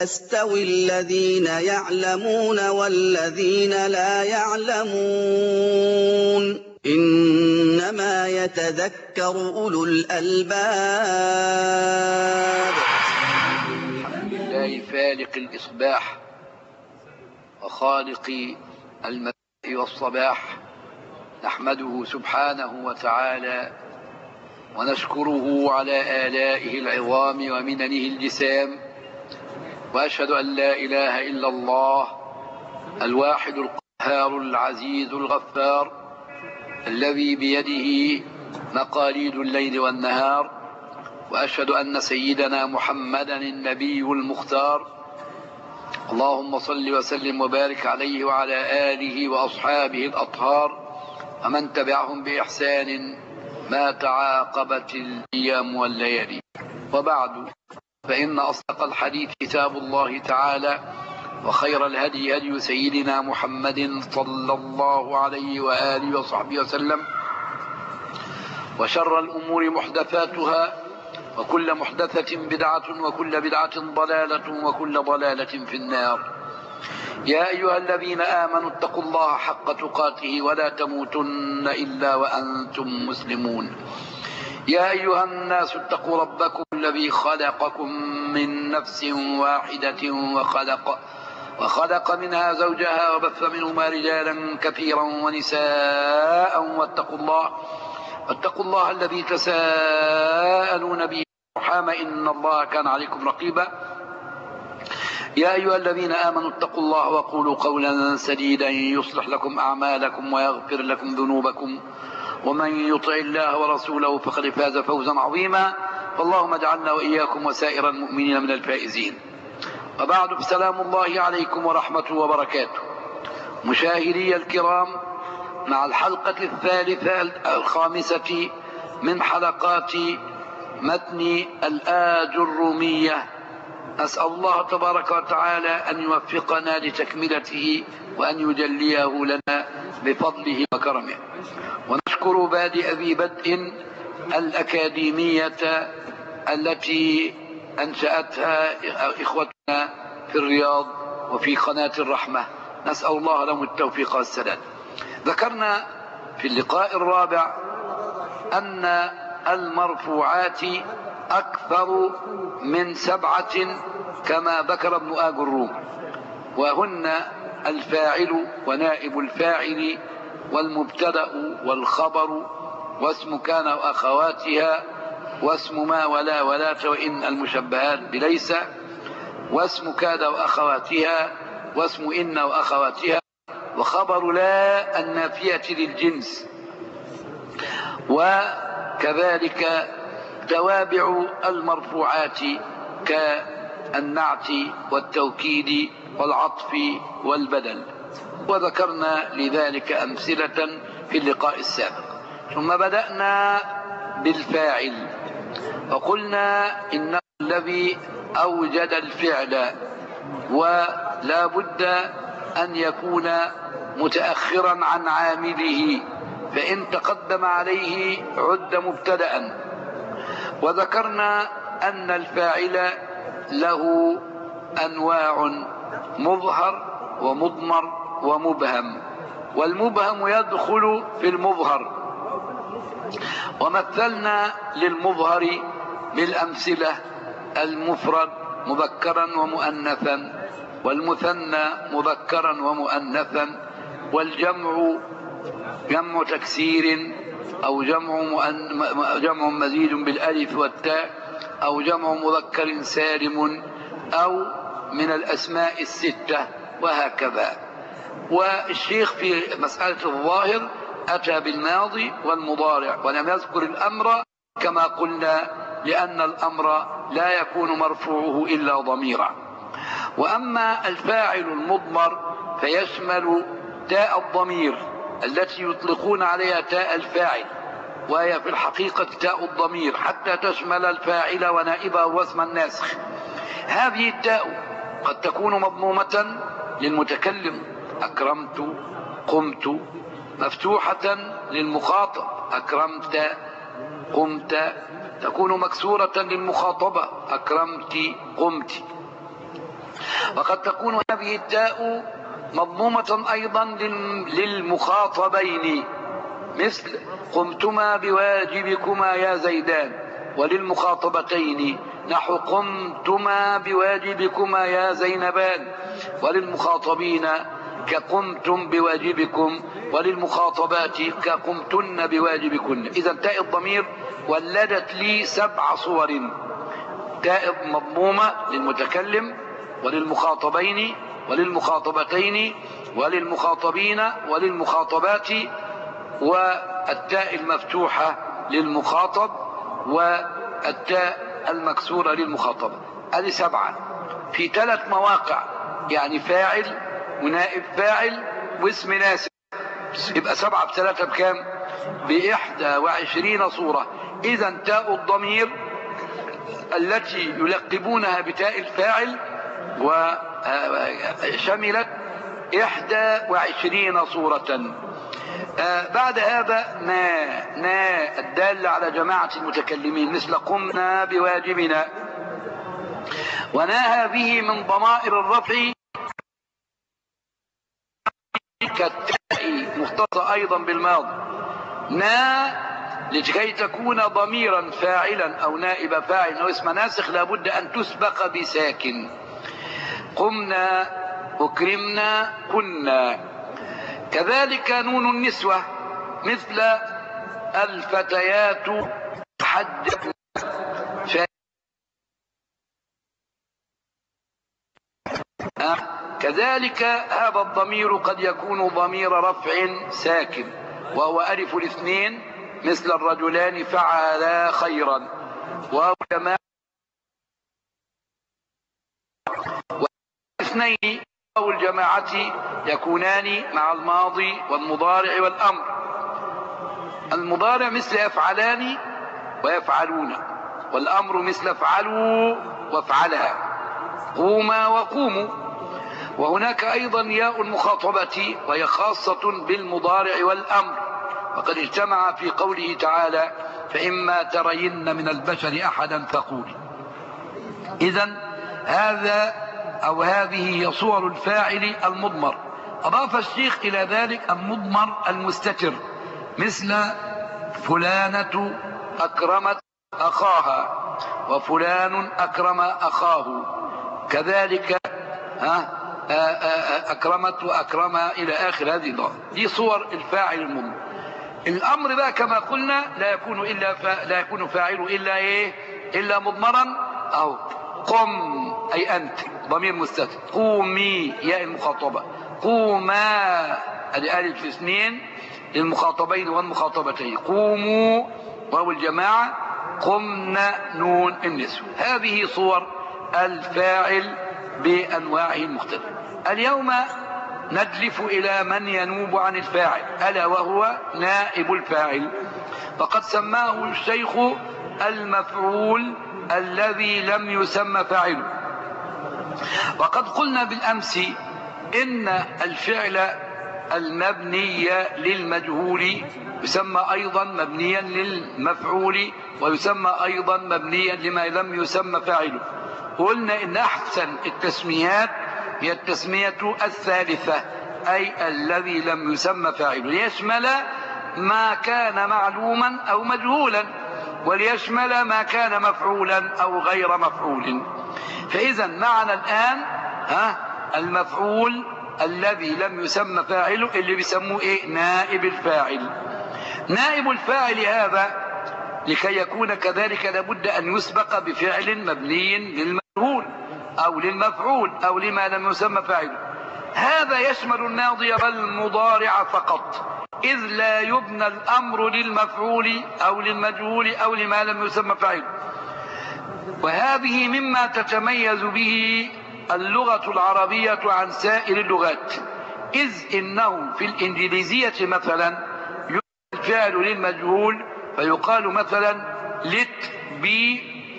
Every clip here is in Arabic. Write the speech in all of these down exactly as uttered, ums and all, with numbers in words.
يستوي الذين يعلمون والذين لا يعلمون إنما يتذكر أولو الألباب. الحمد لله فالق الإصباح وخالق المساء والصباح، نحمده سبحانه وتعالى ونشكره على آلائه العظام ومننه الجسام، وأشهد أن لا إله إلا الله الواحد القهار العزيز الغفار الذي بيده مقاليد الليل والنهار، وأشهد أن سيدنا محمدا النبي المختار، اللهم صل وسلم وبارك عليه وعلى آله وأصحابه الأطهار ومن تبعهم بإحسان ما تعاقبت الأيام والليالي. وبعد، فإن أصدق الحديث كتاب الله تعالى، وخير الهدي هدي سيدنا محمد صلى الله عليه وآله وصحبه وسلم، وشر الأمور محدثاتها، وكل محدثة بدعة، وكل بدعة ضلالة، وكل ضلالة في النار. يا أيها الذين آمنوا اتقوا الله حق تقاته ولا تموتن إلا وأنتم مسلمون. يا أيها الناس اتقوا ربكم الذي خلقكم من نفس واحدة وخلق وخلق منها زوجها وبث منهما رجالا كثيرا ونساء، واتقوا الله واتقوا الله الذي تساءلون به والأرحام إن الله كان عليكم رقيبا. يا أيها الذين آمنوا اتقوا الله وقولوا قولا سديدا يصلح لكم أعمالكم ويغفر لكم ذنوبكم، ومن يطع الله ورسوله فقد فاز فوزا عظيما. فاللهم اجعلنا وإياكم وسائر المؤمنين من الفائزين. وبعد، فسلام الله عليكم ورحمته وبركاته. مشاهدي الكرام، مع الحلقة الثالثة الخامسة من حلقات متن الآج الرومية، أسأل الله تبارك وتعالى أن يوفقنا لتكملته وأن يجليه لنا بفضله وكرمه. ونشكر بادئ ذي بدء الأكاديمية التي أنشأتها إخوتنا في الرياض وفي قناة الرحمة، نسأل الله لهم التوفيق والسداد. ذكرنا في اللقاء الرابع أن المرفوعات أكثر من سبعة كما ذكر ابن آج الروم، وهن الفاعل ونائب الفاعل والمبتدأ والخبر واسم كان وأخواتها واسم ما ولا ولاة وإن المشبهات بليس واسم كاد وأخواتها واسم إن وأخواتها وخبر لا النافية للجنس، وكذلك توابع المرفوعات كالنعت والتوكيد والعطف والبدل، وذكرنا لذلك أمثلة في اللقاء السابق. ثم بدأنا بالفاعل، وقلنا إنه الذي أوجد الفعل ولا بد أن يكون متأخرا عن عامله، فإن تقدم عليه عد مبتدأ. وذكرنا أن الفاعل له أنواع: مظهر ومضمر ومبهم، والمبهم يدخل في المظهر. ومثلنا للمظهر بالأمثلة: المفرد مذكرا ومؤنثا، والمثنى مذكرا ومؤنثا، والجمع جمع تكسير أو جمع, جمع مزيد بالألف والتاء، أو جمع مذكر سالم، أو من الأسماء الستة، وهكذا. والشيخ في مسألة الظاهر أتى بالماضي والمضارع ولم يذكر الأمر كما قلنا، لأن الأمر لا يكون مرفوعه إلا ضميرا. وأما الفاعل المضمر فيشمل تاء الضمير التي يطلقون عليها تاء الفاعل، وهي في الحقيقة تاء الضمير حتى تشمل الفاعل ونائبه واسم الناسخ. هذه التاء قد تكون مضمومة للمتكلم: أكرمت، قمت، مفتوحة للمخاطب: أكرمت، قمت، تكون مكسورة للمخاطبة: أكرمت، قمت. وقد تكون هذه التاء مضمومة أيضا للمخاطبين، مثل قمتما بواجبكما يا زيدان، وللمخاطبتين نحو قمتما بواجبكما يا زينبان، وللمخاطبين كقمتم بواجبكم، وللمخاطبات كقمتن بواجبكن. إذا تاء الضمير ولدت لي سبع صور: تاء مضمومة للمتكلم وللمخاطبين وللمخاطبتين وللمخاطبين وللمخاطبات، والتاء المفتوحة للمخاطب، والتاء المكسورة للمخاطبة. هذه سبعة في ثلاث مواقع، يعني فاعل ونائب فاعل واسم ناسب، يبقى سبعة بثلاثة بكام؟ بإحدى وعشرين صورة. إذا تاء الضمير التي يلقبونها بتاء الفاعل وشملت إحدى وعشرين صورة. آه بعد هذا نا نا الدالة على جماعة المتكلمين، مثل قمنا بواجبنا، ونا هذه من ضمائر الرفع كالتاء مختصة أيضا بالماضي. نا لكي تكون ضميرا فاعلا أو نائب فاعل أو اسم ناسخ لابد أن تسبق بساكن. قمنا، أكرمنا، كنا. كذلك نون النسوة، مثل الفتيات حدثنا. كذلك هذا الضمير قد يكون ضمير رفع ساكن وهو ألف الاثنين، مثل الرجلان فعلا خيرا، وهو جماعة والاثنين أو الجماعة يكونان مع الماضي والمضارع والأمر. المضارع مثل يفعلان ويفعلون، والأمر مثل افعلوا وافعلا، قوما وقوموا. وهناك أيضا ياء المخاطبة وهي خاصة بالمضارع والأمر، وقد اجتمع في قوله تعالى: فإما ترين من البشر أحدا فقولي. إذن هذا أو هذه هي صور الفاعل المضمر. أضاف الشيخ إلى ذلك المضمر المستتر، مثل فلانة أكرمت أخاها، وفلان أكرم أخاه. كذلك ها أكرمت وأكرم إلى آخر هذه دي صور الفاعل المضمر. الأمر بقى كما قلنا لا يكون إلا فا... لا يكون فاعله إلا إيه؟ إلا مضمرا. أو قم أي أنت ضمير مستتر، قومي ياء المخاطبة، قوما هذه ألف اثنين للمخاطبين والمخاطبتين، قوموا وهو الجماعة، قمنا نون النسوة. هذه صور الفاعل بأنواعه المختلفة. اليوم ندلف إلى من ينوب عن الفاعل، ألا وهو نائب الفاعل. فقد سماه الشيخ المفعول الذي لم يسمى فاعله. وقد قلنا بالأمس إن الفعل المبني للمجهول يسمى أيضا مبنيا للمفعول، ويسمى أيضا مبنيا لما لم يسمى فاعله. قلنا إن أحسن التسميات هي التسمية الثالثة، أي الذي لم يسمى فاعله، ليشمل ما كان معلوما أو مجهولا، وليشمل ما كان مفعولا أو غير مفعول. فإذا معنا الآن ها المفعول الذي لم يسمى فاعله اللي بيسموه إيه؟ نائب الفاعل. نائب الفاعل هذا لكي يكون كذلك لابد أن يسبق بفعل مبني للمجهول أو للمفعول أو لما لم يسمى فاعله. هذا يشمل الماضي والمضارع فقط، إذ لا يبنى الأمر للمفعول أو للمجهول أو لما لم يسمى فاعله. وهذه مما تتميز به اللغة العربية عن سائر اللغات، إذ إنه في الإنجليزية مثلا يبنى الفعل للمجهول فيقال مثلا let be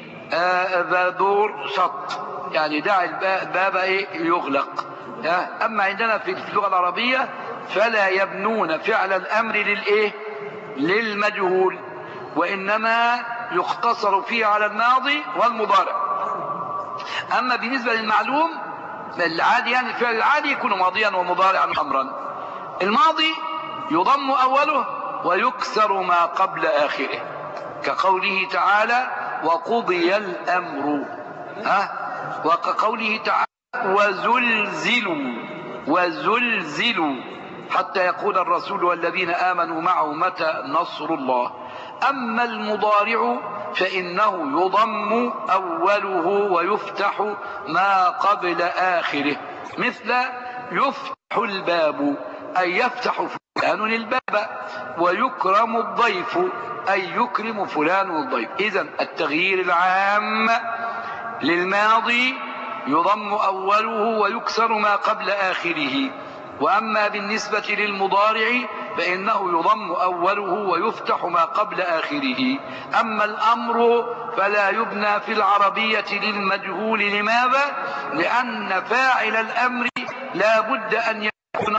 the door shut، يعني دع الباب يغلق. أما عندنا في اللغة العربية فلا يبنون فعل الأمر للإيه؟ للمجهول، وإنما يقتصر فيه على الماضي والمضارع. أما بالنسبة للمعلوم العادي يعني الفعل العادي يكون ماضيا ومضارعا وأمرا. الماضي يضم أوله ويكسر ما قبل آخره، كقوله تعالى وقضي الأمر، ها، وكقوله تعالى وزلزلوا وزلزلوا حتى يقول الرسول والذين آمنوا معه متى نصر الله. أما المضارع فإنه يضم أوله ويفتح ما قبل آخره، مثل يفتح الباب أي يفتح فلان الباب، ويكرم الضيف أي يكرم فلان الضيف. إذن التغيير العام للماضي يضم أوله ويكسر ما قبل آخره، وأما بالنسبة للمضارع فإنه يضم أوله ويفتح ما قبل آخره. أما الأمر فلا يبنى في العربية للمجهول. لماذا؟ لأن فاعل الأمر لا بد أن يكون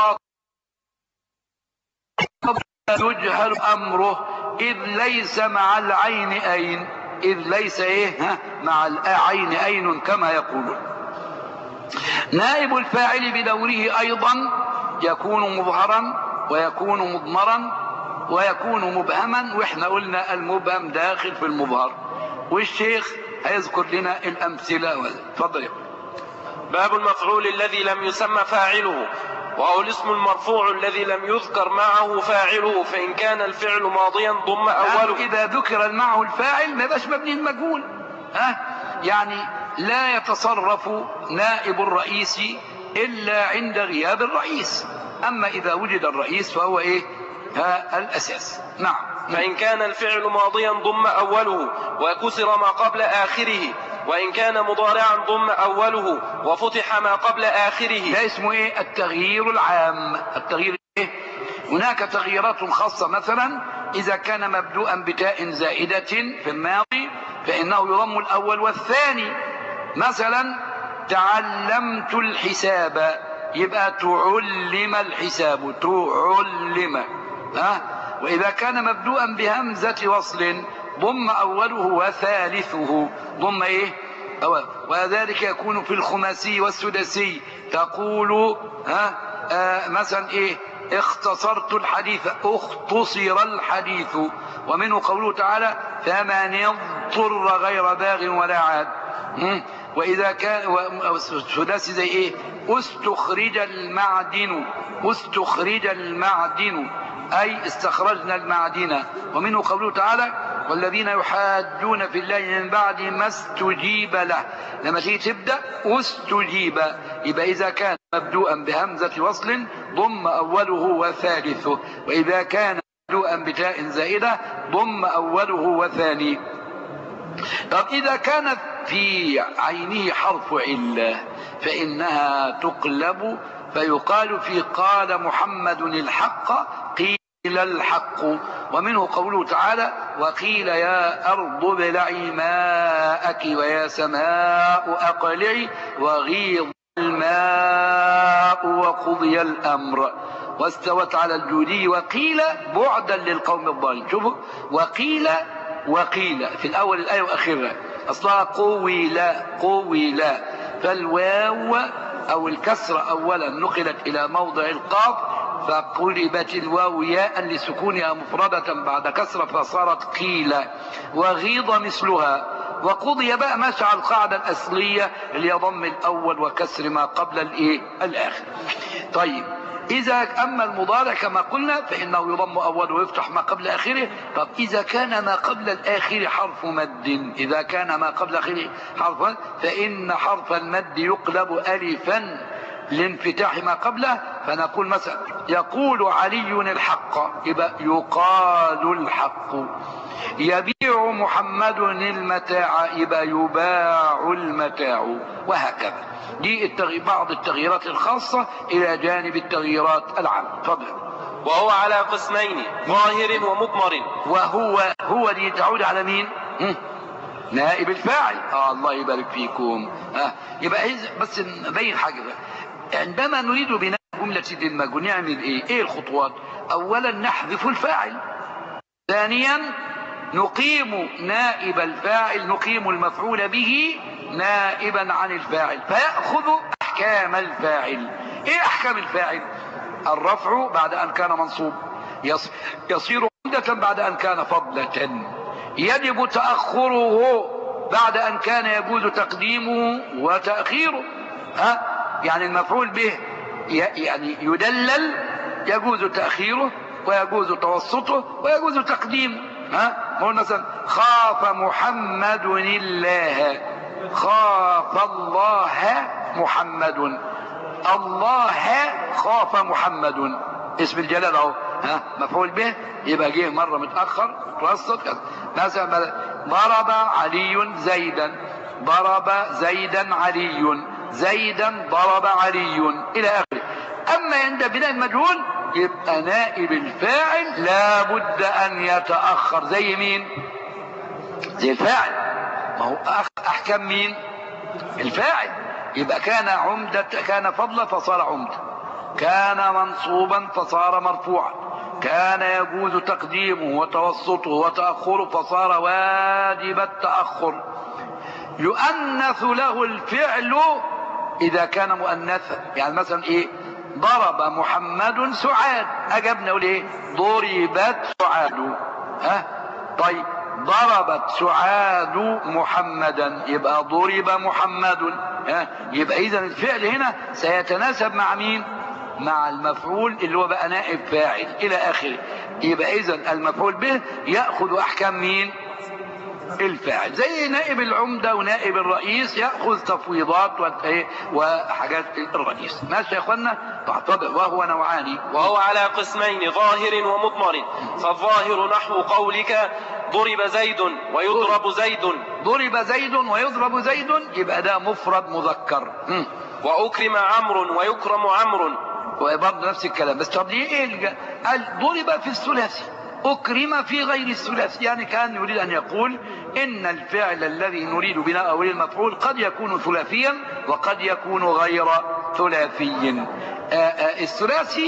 يجهل أمره، إذ ليس مع العين أين إذ ليس إيه ها مع العين أين كما يقولون. نائب الفاعل بدوره أيضا يكون مظهرا ويكون مضمرا ويكون مبهما، وإحنا قلنا المبهم داخل في المظهر، والشيخ هيذكر لنا الأمثلة. تفضل. باب المفعول الذي لم يسمى فاعله، وهو الاسم المرفوع الذي لم يذكر معه فاعله، فإن كان الفعل ماضيا ضم أوله. إذا ذكر معه الفاعل ما يبقاش مبني المجهول، ها، يعني لا يتصرف نائب الرئيس إلا عند غياب الرئيس، أما إذا وجد الرئيس فهو إيه ها الأساس. نعم. فإن كان الفعل ماضيا ضم أوله وكسر ما قبل آخره، وإن كان مضارعا ضم أوله وفتح ما قبل آخره. ده اسمه إيه؟ التغيير العام. التغيير إيه؟ هناك تغييرات خاصة، مثلا إذا كان مبدوءا بتاء زائدة في الماضي فإنه يضم الأول والثاني. مثلا تعلمت الحساب يبقى تعلم الحساب، تعلم، ها. وإذا كان مبدوءا بهمزة وصل ضم أوله وثالثه، ضم إيه؟ وذلك يكون في الخماسي والسدسي، تقول ها آه مثلا إيه؟ اختصرت الحديث، اختصر الحديث. ومنه قوله تعالى فمن اضطر غير باغ ولا عاد. وإذا كان السداسي زي إيه؟ استخرج المعدن، استخرج المعدن أي استخرجنا المعدن. ومنه قوله تعالى والذين يحاجون في الله من بعد ما استجيب له، لما تيجي تبدأ استجيب يبقى إذا كان مبدوءا بهمزة وصل ضم أوله وثالثه، وإذا كان مبدوءا بتاء زائدة ضم أوله وثاني. طب إذا كانت في عينه حرف علة فإنها تقلب، فيقال في قال محمد الحق قيل الحق. ومنه قوله تعالى وقيل يا أرض ابلعي ماءك ويا سماء أقلعي وغيض الماء وقضي الأمر واستوت على الجودي وقيل بعدا للقوم الظالمين. شوفوا وقيل وقيل في الأول الآية وآخرها أصلها قويل قويل، فالواو أو الكسرة أولا نقلت إلى موضع القاف فقلبت الواو ياء لسكونها مفردة بعد كسرة فصارت قيل. وغيض مثلها. وقضي بقى ماشي على القاعدة الأصلية اللي يضم الأول وكسر ما قبل الإيه الآخر. طيب إذا أما المضارع كما قلنا فإنه يضم أوله ويفتح ما قبل آخره. طب إذا كان ما قبل الآخر حرف مد، إذا كان ما قبل آخره حرف مد فإن حرف المد يقلب ألفا لانفتاح ما قبله، فنقول مثلا يقول علي الحق يبقى يقال الحق، يبيع محمد المتاع يبقى يباع المتاع، وهكذا. دي التغي... بعض التغييرات الخاصة إلى جانب التغييرات العامة. تفضل. وهو على قسمين ظاهر ومضمر. وهو هو دي تعود على مين؟ هم؟ نائب الفاعل. آه الله يبارك فيكم. آه. يبقى بس نبين حاجة بقى. عندما نريد بناء جملة للمجهول نعمل ايه؟ ايه الخطوات؟ اولا نحذف الفاعل، ثانيا نقيم نائب الفاعل، نقيم المفعول به نائبا عن الفاعل فيأخذ أحكام الفاعل. إيه أحكام الفاعل؟ الرفع بعد أن كان منصوب، يصير عمدة بعد أن كان فضلة، يجب تأخره بعد أن كان يجوز تقديمه وتأخيره. ها يعني المفعول به يعني يدلل، يجوز تأخيره ويجوز توسطه ويجوز تقديمه. ها نقول مثلا خاف محمد الله، خاف الله محمد، الله خاف محمد، اسم الجلال اهو، ها مفعول به يبقى جه مره متاخر توسط كذا. مثلا ضرب علي زيدا، ضرب زيدا علي، زيدا ضرب علي الى اخره. اما عند بناء المجهول يبقى نائب الفاعل لا بد ان يتاخر. زي مين؟ زي الفاعل، ما هو احكام مين؟ الفاعل. يبقى كان عمدة، كان فضلا فصار عمدة، كان منصوبا فصار مرفوعا، كان يجوز تقديمه وتوسطه وتأخره فصار واجب التأخر. يؤنث له الفعل إذا كان مؤنثا. يعني مثلا إيه؟ ضرب محمد سعاد، أجبنا نقول إيه؟ ضربت سعاد. ها طيب ضربت سعاد محمدا، يبقى ضرب محمد. ها يبقى إذا الفعل هنا سيتناسب مع مين؟ مع المفعول اللي هو بقى نائب فاعل إلى آخره. يبقى إذا المفعول به يأخذ أحكام مين؟ الفاعل. زي نائب العمدة ونائب الرئيس يأخذ تفويضات وحاجات الرئيس. ماشي يا اخوانا؟ فاعتبر. وهو نوعان، وهو على قسمين ظاهر ومضمر. فالظاهر نحو قولك ضرب زيد ويضرب زيد، ضرب زيد ويضرب زيد، يبقى ده مفرد مذكر. م. وأكرم عمرو ويكرم عمرو، وبرضه نفس الكلام. بس طب ليه ايه؟ قال ضرب في الثلاثي، أكرم في غير الثلاثي. يعني كان يريد أن يقول إن الفعل الذي نريد بناء أول المفعول قد يكون ثلاثيا وقد يكون غير ثلاثي. الثلاثي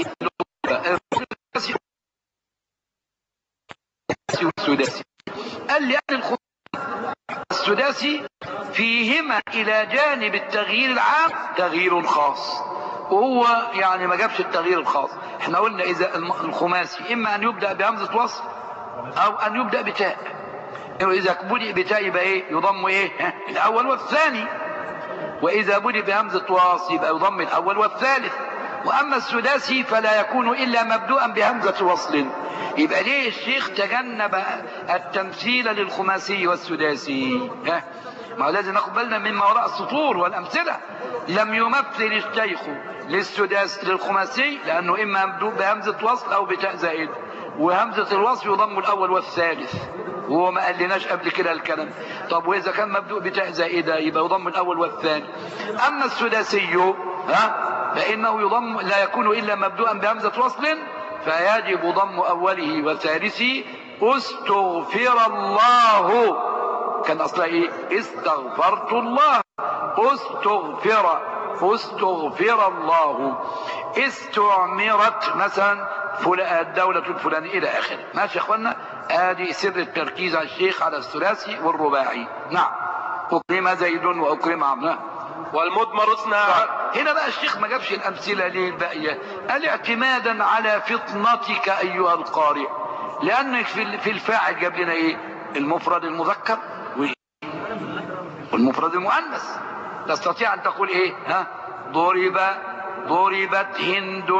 والسداسي. قال لأن السداسي فيهما إلى جانب التغيير العام تغيير خاص، وهو يعني ما جابش التغيير الخاص. احنا قلنا اذا الخماسي اما ان يبدأ بهمزة وصل او ان يبدأ بتاء. اذا بدأ بتاء يبقى ايه؟ يضم ايه؟ الاول والثاني. واذا بدأ بهمزة وصل يبقى يضم الاول والثالث. واما السداسي فلا يكون الا مبدوءا بهمزة وصل. يبقى ليه الشيخ تجنب التمثيل للخماسي والسداسي؟ ها ما لازم ناخد بالنا مما وراء السطور والامثله. لم يمثل الشيخ للسداس للخماسي لانه اما مبدوء بهمزه وصل او بتاء زائد، وهمزه الوصل يضم الاول والثالث، وهو ما قالناش قبل كده الكلام. طب واذا كان مبدوء بتاء زائده يبقى يضم الاول والثاني. اما السداسي ها فانه يضم لا يكون الا مبدوءا بهمزه وصل، فيجب ضم اوله وثالثه. استغفر الله كان اصلا ايه؟ استغفرت الله. استغفر استغفر الله. استعمرت مثلا الدولة الفلانية الى اخره. ماشي يا اخوانا؟ ادي سر التركيز على الشيخ على الثلاثي والرباعي. نعم. اكرم زيد واكرم عمرو. والمضمر اثنا. هنا بقى الشيخ ما جابش الامثله ليه الباقيه؟ قال اعتمادا على فطنتك ايها القارئ، لان في الفاعل جاب لنا ايه؟ المفرد المذكر والمفرد المؤنث. تستطيع ان تقول ايه؟ ها ضرب ضربت هند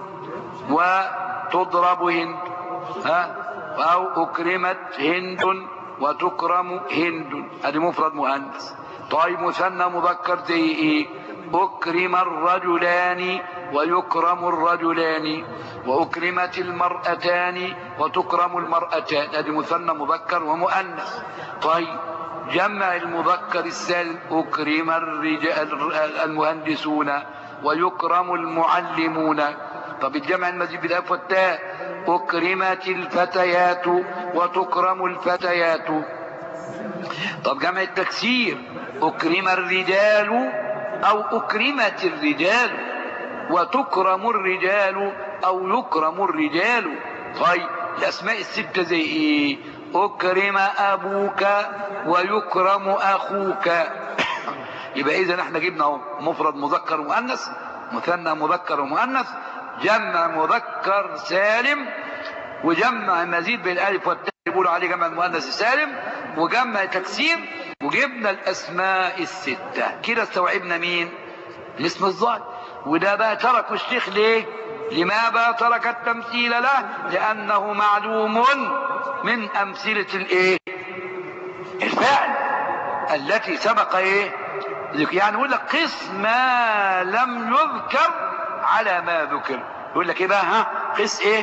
وتضرب هند، ها او اكرمت هند وتكرم هند، ادي مفرد مؤنث. طيب مثنى مذكر زي ايه؟ اكرم الرجلان ويكرم الرجلان، واكرمت المرأتان وتكرم المرأتان، ادي مثنى مذكر ومؤنث. طيب جمع المذكر السالم اكرم الرجال المهندسون ويكرم المعلمون. طب الجمع المزيد بالالف والتاء اكرمت الفتيات وتكرم الفتيات. طب جمع التكسير اكرم الرجال او اكرمت الرجال وتكرم الرجال او يكرم الرجال. طيب الاسماء الستة زي ايه؟ اكرم ابوك ويكرم اخوك. يبقى اذا احنا جبنا اهو مفرد مذكر ومؤنث، مثنى مذكر ومؤنث، جمع مذكر سالم، وجمع مزيد بالالف والتاء بيقولوا عليه جمع المؤنث السالم، وجمع تكسير، وجبنا الاسماء السته. كده استوعبنا مين؟ الاسم الظاهر. وده بقى تركوا الشيخ ليه؟ لماذا ترك التمثيل له؟ لانه معلوم من امثله الايه؟ الفعل التي سبق ايه؟ يعني يقول لك قس ما لم يذكر على ما ذكر. يقول لك ايه بقى؟ ها قس ايه؟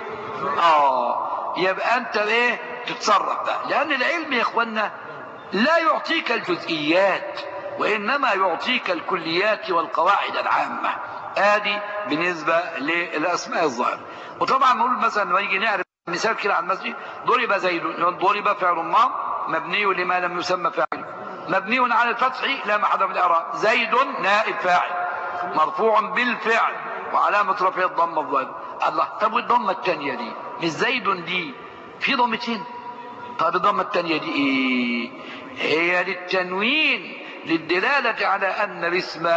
اه يبقى انت ايه؟ تتصرف بقى، لان العلم يا اخوانا لا يعطيك الجزئيات وانما يعطيك الكليات والقواعد العامه. ادي بالنسبه للاسماء الظاهره. وطبعا نقول مثلا لما نيجي نعرف مثال كده على المسجد، ضرب زيد، ضرب فعل ما مبني لما لم يسمى فاعل، مبني على الفتح لا محل من الاعراب، زيد نائب فاعل مرفوع بالفعل وعلامه رفعه الضمه الظاهره. الله، طب والضمه الثانيه دي مش زيد دي في ضمتين؟ طب الضمه الثانيه دي ايه؟ هي للتنوين، للدلاله على ان الاسم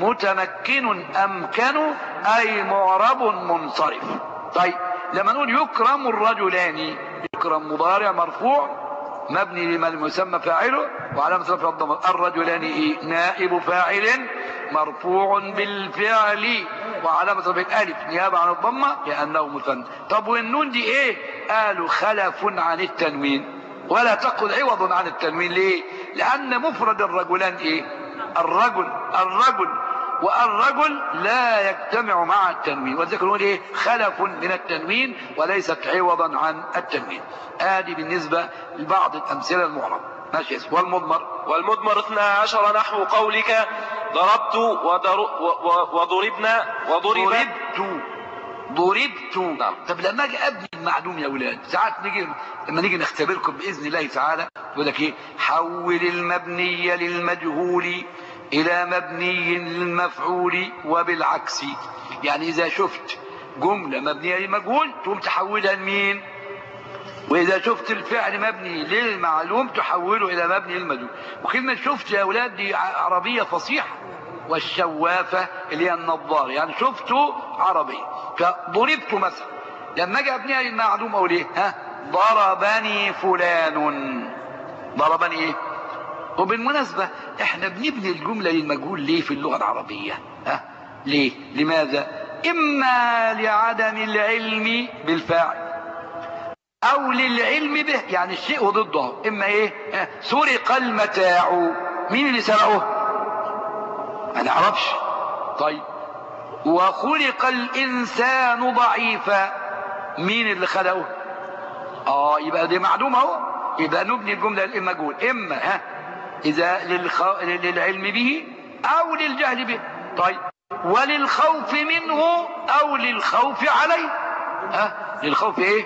متمكن امكن اي معرب منصرف. طيب لما نقول يكرم الرجلان، يكرم مضارع مرفوع مبني لما لم يسمى فاعله وعلامة رفعه الضمة، الرجلان إيه؟ نائب فاعل مرفوع بالفعل وعلامة رفعه الألف نيابة عن الضمة لأنه مثنى. طب والنون دي إيه؟ قالوا خلف عن التنوين، ولا تقل عوض عن التنوين. ليه؟ لأن مفرد الرجلان إيه؟ الرجل، الرجل والرجل لا يجتمع مع التنوين، وذلك نقول ايه؟ خلف من التنوين وليست عوضا عن التنوين. ادي بالنسبه لبعض الامثله المعربه. ماشي. والمضمر، والمضمر اثنا عشر نحو قولك ضربت ودر وضربنا وضربت ضربت ضربت. نعم. طب لما اجي ابني المعلوم يا اولاد، ساعات نيجي لما نيجي نختبركم باذن الله تعالى يقول لك ايه؟ حول المبني للمجهول الى مبني للمفعول وبالعكس. يعني اذا شفت جمله مبنيه للمجهول تقوم تحولها لمين؟ واذا شفت الفعل مبني للمعلوم تحوله الى مبني للمجهول. وكلمه شفت يا اولاد دي عربيه فصيحه، والشوافه اللي هي النظار، يعني شفته عربي. فضربت مثلا لما اجي ابنيها للمعلوم اقول ايه؟ ها ضربني فلان. ضربني ايه؟ وبالمناسبة احنا بنبني الجملة للمجهول ليه في اللغة العربية؟ ها؟ ليه؟ لماذا؟ اما لعدم العلم بالفاعل او للعلم به، يعني الشيء وضده. اما ايه؟ ها؟ سرق المتاع، مين اللي سرقه؟ ما نعرفش. طيب وخلق الانسان ضعيفا، مين اللي خلقه؟ اه يبقى دي معلومة اهو. يبقى نبني الجملة للمجهول اما ها إذا للخ... للعلم به أو للجهل به. طيب وللخوف منه أو للخوف عليه. ها للخوف إيه؟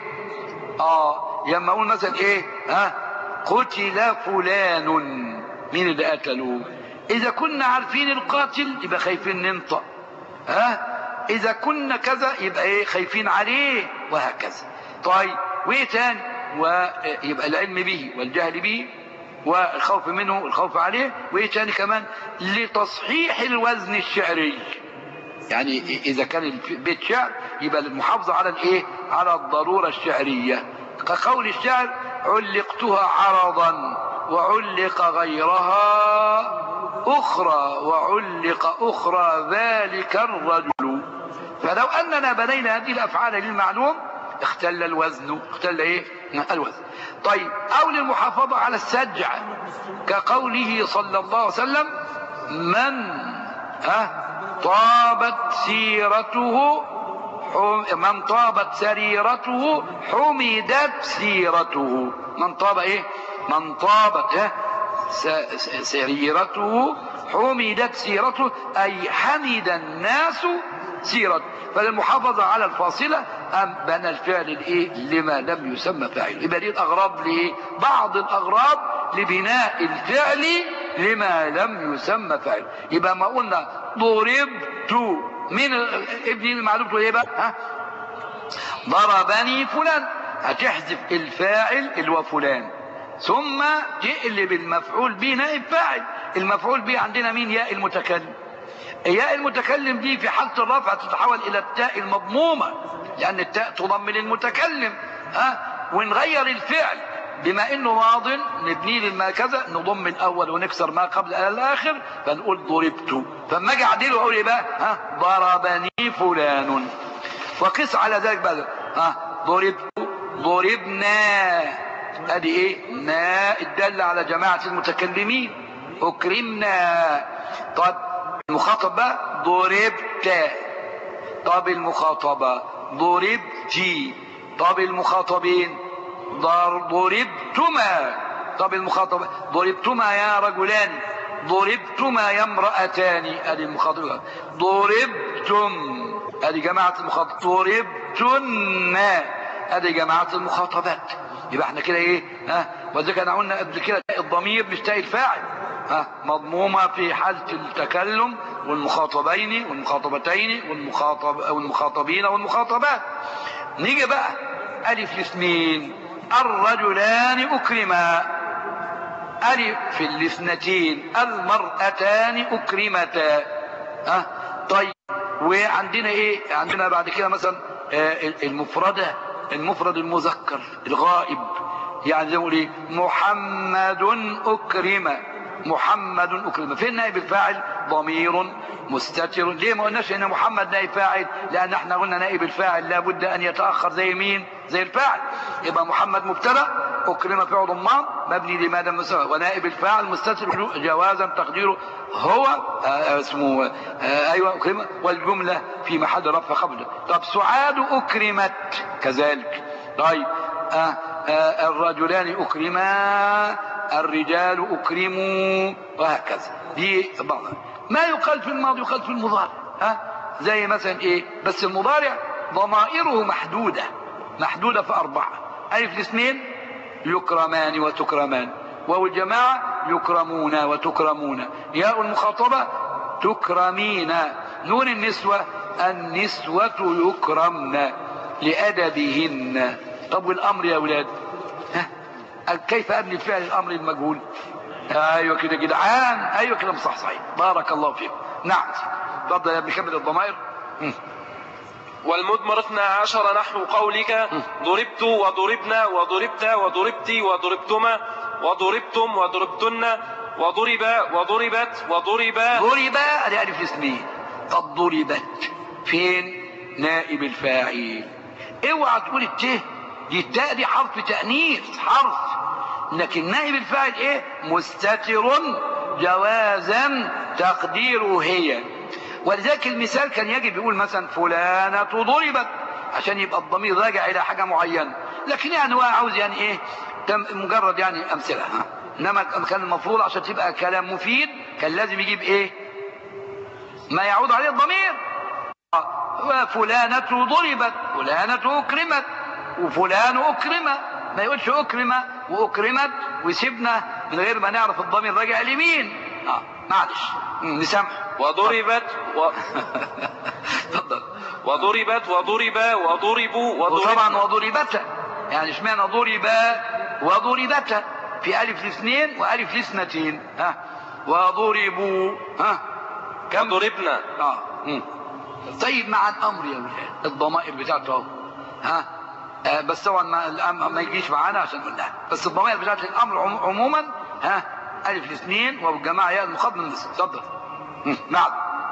آه لما أقول مثلا إيه؟ ها قتل فلان، مين اللي قتله؟ إذا كنا عارفين القاتل يبقى خايفين ننطق. ها إذا كنا كذا يبقى إيه؟ خايفين عليه، وهكذا. طيب وإيه تاني؟ ويبقى العلم به والجهل به والخوف منه والخوف عليه. وايه تاني كمان؟ لتصحيح الوزن الشعري، يعني اذا كان بيت شعر يبقى المحافظه على الايه؟ على الضروره الشعريه، كقول الشعر علقتها عرضا وعلق غيرها اخرى وعلق اخرى ذلك الرجل. فلو اننا بنينا هذه الافعال للمعلوم اختل الوزن، اختل ايه؟ الوزن. طيب او للمحافظة على السجع، كقوله صلى الله عليه وسلم من ها طابت سيرته من طابت سريرته حمدت سيرته. من طاب ايه؟ من طابت ها سريرته حمدت سيرته، اي حمد الناس سيرته. فللمحافظة على الفاصلة أم بنى الفعل الايه؟ لما لم يسمى فاعل. يبقى دي الاغراض لايه؟ بعض الاغراض لبناء الفعل لما لم يسمى فاعل. يبقى ما قلنا ضربت، من ابني المعلوم ايه بقى؟ ها ضربني فلان، هتحذف الفاعل اللي هو فلان ثم تقلب المفعول به نائب فاعل. المفعول به عندنا مين؟ ياء المتكلم. ياء المتكلم دي في حالة الرفع تتحول إلى التاء المضمومة، لأن التاء تضم للمتكلم. ها ونغير الفعل بما إنه ماض نبنيه للما كذا، نضم الأول ونكسر ما قبل الآخر، فنقول ضربت. فما أجي أعدله أقول إيه بقى؟ ها ضربني فلان. وقس على ذلك بقى، ها ضربت ضربنا، ادي ايه؟ نا الدالة على جماعة المتكلمين. اكرمنا. طب المخاطب بقى ضربت. طب المخاطبة ضربتي. طب المخاطبين ضربتما. طب المخاطبة ضربتما يا رجلان، ضربتما يا امرأتان، ادي المخاطبة. ضربتم ادي جماعة المخاطب. ضربتن ادي جماعة المخاطبات. يبقى احنا كده ايه؟ ها وذلك انا قلنا قبل كده الضمير مش تاء الفاعل، ها مضمومة في حالة التكلم والمخاطبين والمخاطبتين والمخاطب او المخاطبين والمخاطبات. نيجي بقى الف الاثنين، الرجلان اكرما. الف في الاثنتين، المرأتان اكرمتا. ها طيب وعندنا ايه؟ عندنا بعد كده مثلا المفردة، المفرد المذكر الغائب، يعني زي ما نقول ايه؟ محمد اكرم. محمد اكرم. فين نائب الفاعل؟ ضمير مستتر. ليه ما قلناش ان محمد نائب فاعل؟ لان احنا قلنا نائب الفاعل لابد ان يتاخر زي مين؟ زي الفاعل. يبقى محمد مبتدا، اكرم فعل ضمان مبني لماذا مسبب، ونائب الفاعل مستتر جوازا تقديره هو آه اسمه آه ايوه اكرم، والجمله في محل رفع خبر. طب سعاد اكرمت كذلك. طيب آه آه الرجلان اكرما، الرجال اكرموا، وهكذا. دي بعض ما يقال في الماضي يقال في المضارع. ها زي مثلا ايه؟ بس المضارع ضمائره محدوده، محدوده في اربعه. الف الاثنين يكرمان وتكرمان، واو الجماعه يكرمون وتكرمون، ياء المخاطبه تكرمين، نون النسوه النسوه يكرمن لادبهن. طب والامر يا اولاد؟ ها كيف ابني الفعل الامر المجهول؟ ايوه كده جدعان، ايوه كده صح صحيح، بارك الله فيكم. نعم اتفضل يا ابني كمل الضمائر. والمدمر اثنا عشر نحو قولك ضربت وضربنا وضربت وضربتي وضربتما وضربتم وضربتن وضرب وضربت وضربا. ضرب ادي الف اثنين. طب ضربت فين؟ نائب الفاعل. اوعى تقول الت دي، التاء دي حرف تأنيث، حرف، لكن نائب الفاعل ايه؟ مستتر جوازا تقديره هي. ولذلك المثال كان يجب يقول مثلا فلانة ضربت عشان يبقى الضمير راجع الى حاجة معينة، لكن يعني هو عاوز يعني ايه؟ مجرد يعني امثلة. ها انما كان المفروض عشان تبقى كلام مفيد كان لازم يجيب ايه؟ ما يعود عليه الضمير. وفلانة ضربت، فلانة اكرمت، وفلان اكرم. ما يقولش اكرم واكرمت ويسيبنا من غير ما نعرف الضمير راجع لمين. اه معلش نسامح. وضربت و... تفضل. وضربت وضرب وضربوا وطبعا وضربت، يعني اشمعنى ضربا وضربت في الف الاثنين والف الاثنتين؟ ها وضربوا ها كم ضربنا. اه مم. طيب مع الامر يا ولاد الضمائر بتاعته ها آه بس طبعا ما الامر ما يجيش معانا عشان قلنا، بس الضمائر بتاعت الامر عموما ها الف الاثنين والجماعه يا المخاطب من النص. اتفضل. نعم.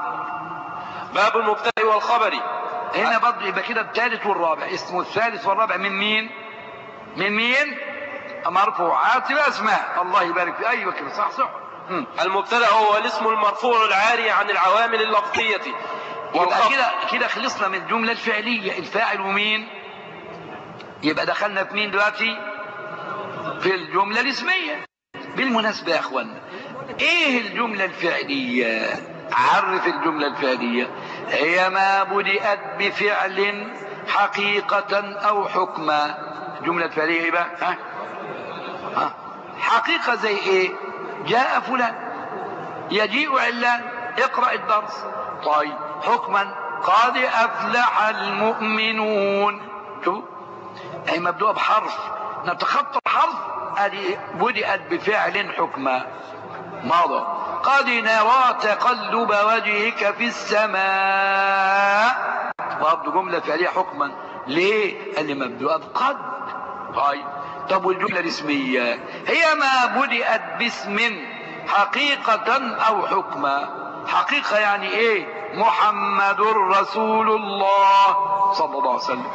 باب المبتدأ والخبر. هنا برضه يبقى كده الثالث والرابع، اسمه الثالث والرابع من مين؟ من مين؟ مرفوعات باسماء. الله يبارك في ايوه كده صح صح. المبتدأ هو الاسم المرفوع العاري عن العوامل اللفظية. يبقى كده كده خلصنا من الجملة الفعلية، الفاعل ومين؟ يبقى دخلنا في مين دلوقتي؟ في الجملة الاسمية. بالمناسبة يا اخوانا ايه الجملة الفعلية؟ عرف الجملة الفعلية. هي ما بدأت بفعل حقيقة او حكما. الجملة الفعلية ايه بقى؟ ها؟ ها؟ حقيقة زي ايه؟ جاء فلان، يجيء علان، اقرأ الدرس. طيب حكما قد افلح المؤمنون. شوف هي مبدوءة بحرف، نتخطى الحرف ادي بدأت بفعل حكما ماضى. قد نرى تقلب وجهك في السماء. برضه جملة فعلية حكما. ليه؟ قال لي مبدوءة بقد. طيب طب والجملة الاسمية هي ما بدأت باسم حقيقة أو حكما. حقيقة يعني ايه؟ محمد رسول الله صلى الله عليه وسلم.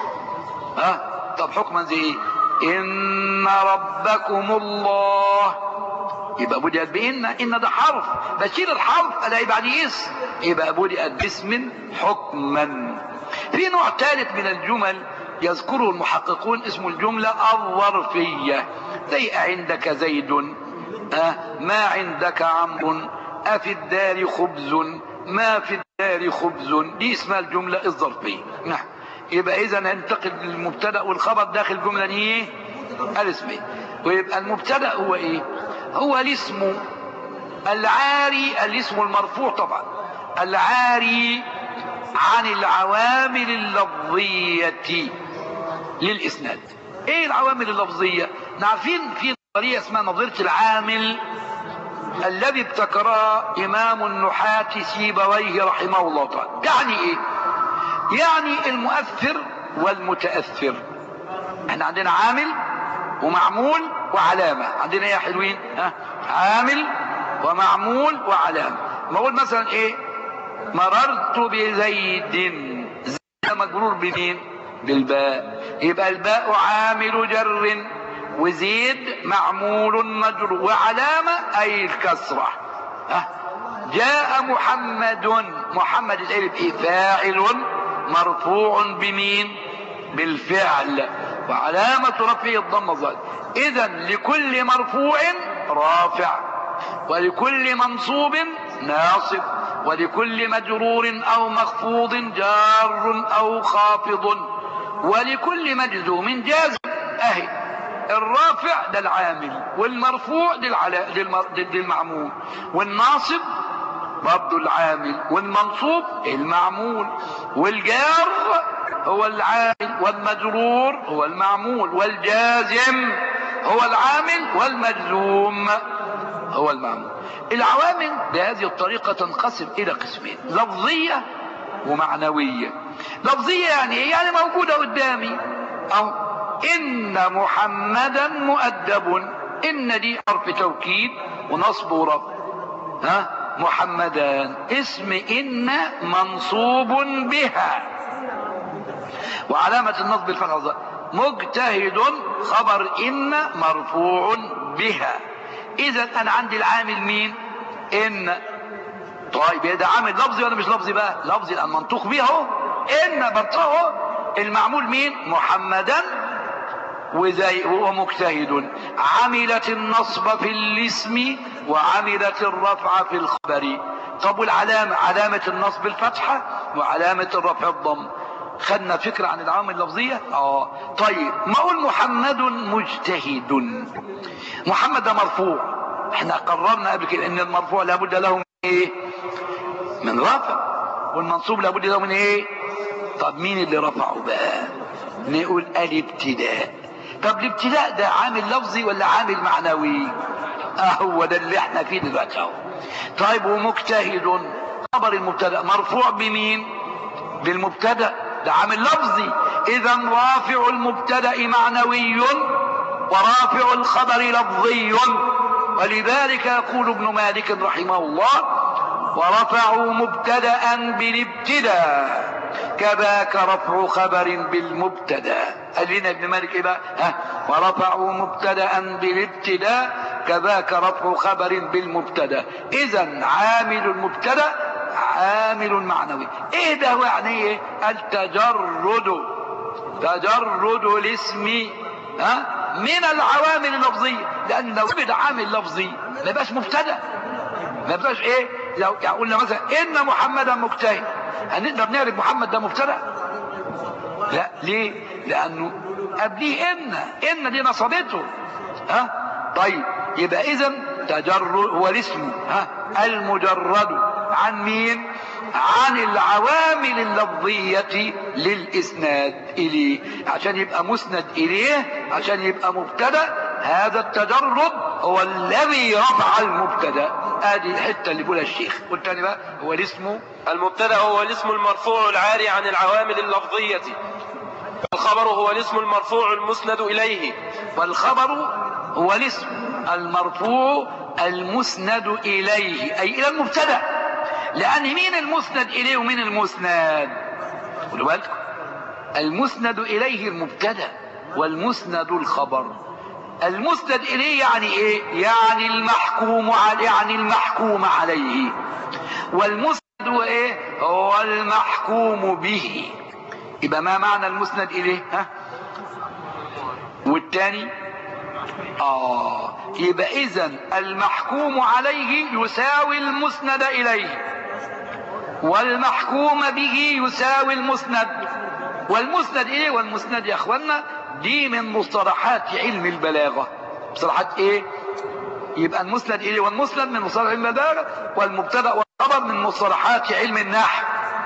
ها طب حكما زي ايه؟ إن ربكم الله. يبقى بدأت بإن. إن ده حرف، بشيل الحرف ألاقي بعديه اسم، يبقى بدأت باسم حكما. في نوع ثالث من الجمل يذكره المحققون اسمه الجملة الظرفية، زي عندك زيد، أه ما عندك عمرو، أفي الدار خبز، ما في الدار خبز. دي اسمها الجملة الظرفية. نعم. يبقى إذا ننتقل للمبتدأ والخبر داخل الجملة دي ايه؟ الاسمية. ويبقى المبتدأ هو ايه؟ هو الاسم العاري، الاسم المرفوع طبعا، العاري عن العوامل اللفظية للإسناد. ايه العوامل اللفظية؟ نعرفين في نظرية اسمها نظرية العامل الذي ابتكرها إمام النحاة سيبويه رحمه الله تعالى. يعني ايه؟ يعني المؤثر والمتأثر. احنا عندنا عامل ومعمول وعلامة. عندنا ايه يا حلوين؟ ها؟ عامل ومعمول وعلامة. ما اقول مثلا ايه؟ مررت بزيد، زيد مجرور بمين؟ بالباء. يبقى الباء عامل جر وزيد معمول مجرور وعلامة اي الكسرة. ها؟ جاء محمد، محمد الالف ايه؟ فاعل مرفوع بمين؟ بالفعل وعلامة رفعه الضمة الظاهرة. إذا لكل مرفوع رافع، ولكل منصوب ناصب، ولكل مجرور أو مخفوض جار أو خافض، ولكل مجزوم جازم. أهي الرافع ده العامل، والمرفوع ده المعمول، والناصب برضه العامل، والمنصوب المعمول، والجار هو العامل، والمجرور هو المعمول، والجازم هو العامل، والمجزوم هو المعمول. العوامل بهذه الطريقة تنقسم إلى قسمين: لفظية ومعنوية. لفظية يعني ايه؟ يعني موجودة قدامي، أو إن محمدا مؤدب. إن دي حرف توكيد ونصب ورفع. ها؟ محمدان اسم إن منصوب بها وعلامة النصب الفتحة. مجتهد خبر إن مرفوع بها. إذا أنا عندي العامل مين؟ إن. طيب ده عامل لفظي ولا مش لفظي بقى؟ لفظي لأن منطوق به اهو. إن برطعه. المعمول مين؟ محمدا وزي ومجتهد. عملت النصب في الاسم وعملت الرفع في الخبر. طب والعلامة؟ علامة النصب الفتحة وعلامة الرفع الضم. خدنا فكرة عن العوامل اللفظية؟ اه. طيب ما اقول محمد مجتهد، محمد ده مرفوع. احنا قررنا قبل كده ان المرفوع لابد له من ايه؟ من رفع. والمنصوب لابد له من ايه؟ طب مين اللي رفعه بقى؟ نقول الابتداء. طب الابتداء ده عامل لفظي ولا عامل معنوي؟ اه هو ده اللي احنا فيه دلوقتي اهو. طيب ومجتهد خبر المبتدا مرفوع بمين؟ بالمبتدا. ده عامل لفظي. اذا رافع المبتدا معنوي ورافع الخبر لفظي. ولذلك يقول ابن مالك رحمه الله: ورفعوا مبتدا بالابتداء كذاك رفع خبر بالمبتدا. قال لنا ابن مالك ايه بقى؟ ها؟ ورفعوا مبتدا بالابتداء كذاك رفع خبر بالمبتدا. اذا عامل المبتدا عامل معنوي. ايه ده يعني ايه؟ التجرد، تجرد الاسم ها من العوامل اللفظيه. لان لو وجد عامل لفظي ما يبقاش مبتدا، ما يبقاش ايه. لو يعني قلنا مثلا ان محمدا مجتهد، هنقدر نعرف محمد ده مبتدا؟ لا. ليه؟ لانه قبليه ان ان دي نصبته. ها طيب يبقى اذا تجرد هو الاسم ها المجرد عن مين؟ عن العوامل اللفظية للإسناد إليه. عشان يبقى مسند إليه، عشان يبقى مبتدأ هذا التجرد هو الذي رفع المبتدا. ادي الحته اللي بيقولها الشيخ. والثاني بقى هو الاسم. المبتدا هو الاسم المرفوع العاري عن العوامل اللفظيه، والخبر هو الاسم المرفوع المسند اليه. والخبر هو الاسم المرفوع المسند اليه، اي الى المبتدا. لان مين المسند اليه ومين المسند؟ خدوا بالكم، المسند اليه المبتدا والمسند الخبر. المسند اليه يعني ايه؟ يعني المحكوم عليه، يعني المحكوم عليه. والمسند هو ايه؟ هو المحكوم به. يبقى ما معنى المسند اليه؟ ها؟ والثاني اه يبقى اذا المحكوم عليه يساوي المسند اليه، والمحكوم به يساوي المسند. والمسند ايه؟ والمسند يا اخوانا دي من مصطلحات علم البلاغه. مصطلحات ايه؟ يبقى المسند ايه والمسند من مصطلحات علم البلاغه، والمبتدا والخبر من مصطلحات علم النحو،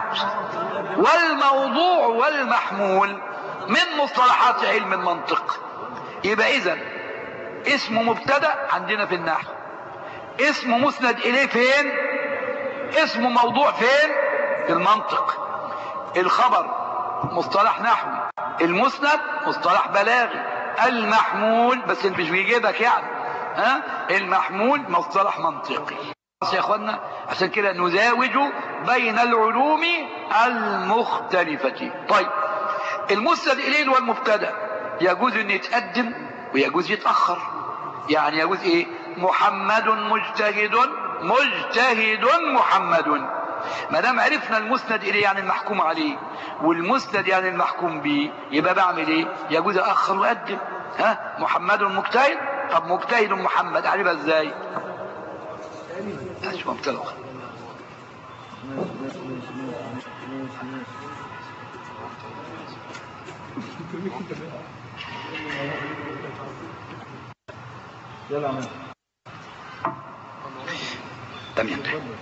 والموضوع والمحمول من مصطلحات علم المنطق. يبقى اذا اسم مبتدا عندنا في النحو، اسم مسند اليه فين؟ اسم موضوع فين؟ في المنطق. الخبر مصطلح نحوي، المسند مصطلح بلاغي، المحمول بس مش بيجيبك يعني ها المحمول مصطلح منطقي. يا اخوانا عشان كده نزاوج بين العلوم المختلفة. طيب المسند اليه والمبتدا يجوز ان يتقدم ويجوز يتأخر. يعني يجوز ايه؟ محمد مجتهد، مجتهد محمد. ما دام عرفنا المسند اليه يعني المحكوم عليه، والمسند يعني المحكوم به، يبقى بعمل ايه؟ يجوز اخر واقدم. ها محمد مجتهد، طب مجتهد محمد اعرفها ازاي؟ مش مبتدا. تمام.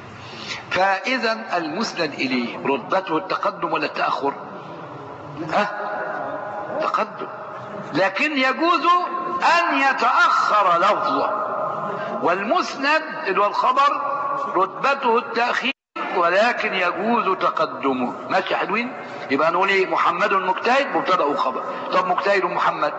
فاذا المسند اليه رتبته التقدم ولا التاخر؟ ها تقدم، لكن يجوز ان يتاخر لفظه. والمسند اللي هو الخبر رتبته التاخير ولكن يجوز تقدمه. ماشي حلوين؟ يبقى نقول ايه؟ محمد مجتهد مبتدا وخبر. طب مجتهد محمد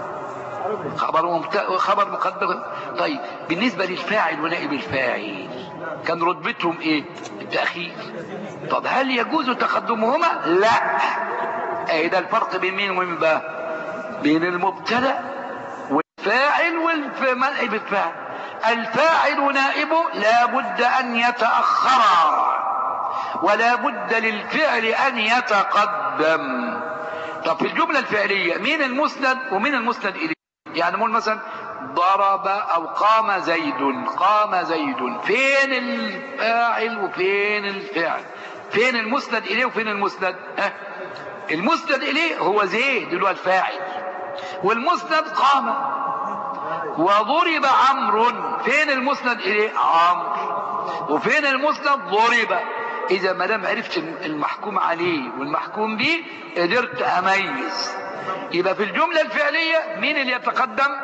خبر خبر مقدم. طيب بالنسبه للفاعل ونائب الفاعل كان رتبتهم ايه؟ التاخير. طب هل يجوز تقدمهما؟ لا. ايه ده الفرق بين مين ومين بقى؟ بين المبتدا والفاعل والنائب الفاعل. الفاعل نائبه لا بد ان يتاخر، ولا بد للفعل ان يتقدم. طب في الجمله الفعليه مين المسند ومين المسند اليه؟ يعني نقول مثلا ضرب او قام زيد، قام زيد، فين الفاعل وفين الفعل؟ فين المسند اليه وفين المسند؟ ها المسند اليه هو زيد اللي هو الفاعل، والمسند قام. وضرب عمرو، فين المسند اليه؟ عمرو. وفين المسند؟ ضرب. اذا ما دام عرفت المحكوم عليه والمحكوم به قدرت اميز. يبقى في الجمله الفعليه مين اللي يتقدم؟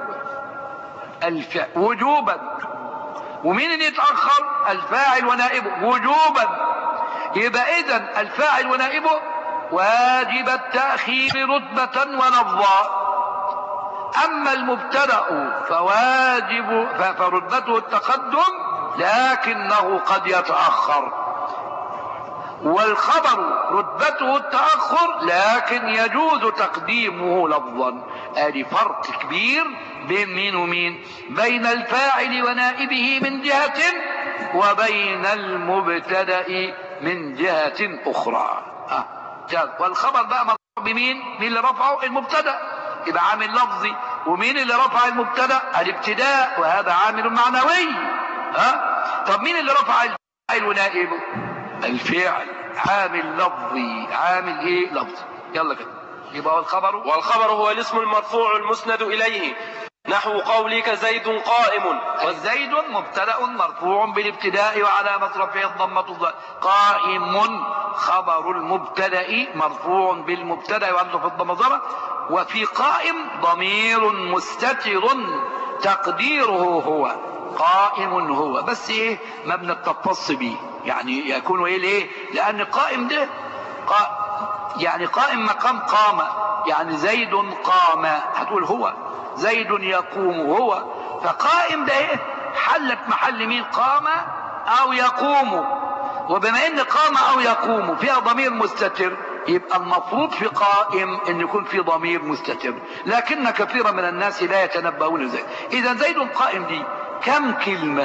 الفعل وجوبا. ومين اللي يتاخر؟ الفاعل ونائبه وجوبا. يبقى اذا الفاعل ونائبه واجب التاخير رتبه ولفظا. اما المبتدا فواجب فرتبته التقدم لكنه قد يتاخر. والخبر رتبته التاخر لكن يجوز تقديمه لفظا. ادي فرق كبير بين مين ومين؟ بين الفاعل ونائبه من جهه وبين المبتدا من جهه اخرى. آه. والخبر بقى مرفوع بمين؟ مين اللي رفعه؟ المبتدا، يبقى عامل لفظي. ومين اللي رفع المبتدا؟ الابتداء، وهذا عامل معنوي. ها طب مين اللي رفع الفاعل ونائبه؟ الفعل، عامل لفظي. عامل ايه؟ لفظي. يلا كده. يبقى الخبر والخبر هو الاسم المرفوع المسند اليه نحو قولك زيد قائم. والزيد مبتدأ مرفوع بالابتداء وعلامة رفعه الضمة الظاهرة. قائم خبر المبتدأ مرفوع بالمبتدأ وعلامة رفعه الضمة الظاهرة. وفي قائم ضمير مستتر تقديره هو قائم هو، بس ايه ما بنتص به، يعني يكون ايه ليه؟ لأن قائم ده قا يعني قائم مقام قام، يعني زيد قام هتقول هو، زيد يقوم هو، فقائم ده ايه حلت محل مين؟ قام او يقوم. وبما ان قام او يقوم فيها ضمير مستتر، يبقى المفروض في قائم ان يكون في ضمير مستتر، لكن كثيرا من الناس لا يتنبهون ذلك. اذا زيد قائم دي كم كلمة؟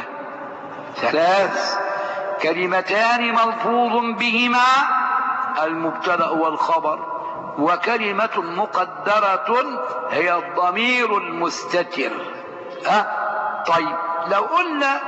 ثلاث كلمتان ملفوظ بهما المبتدأ والخبر، وكلمة مقدرة هي الضمير المستتر. أه؟ طيب لو قلنا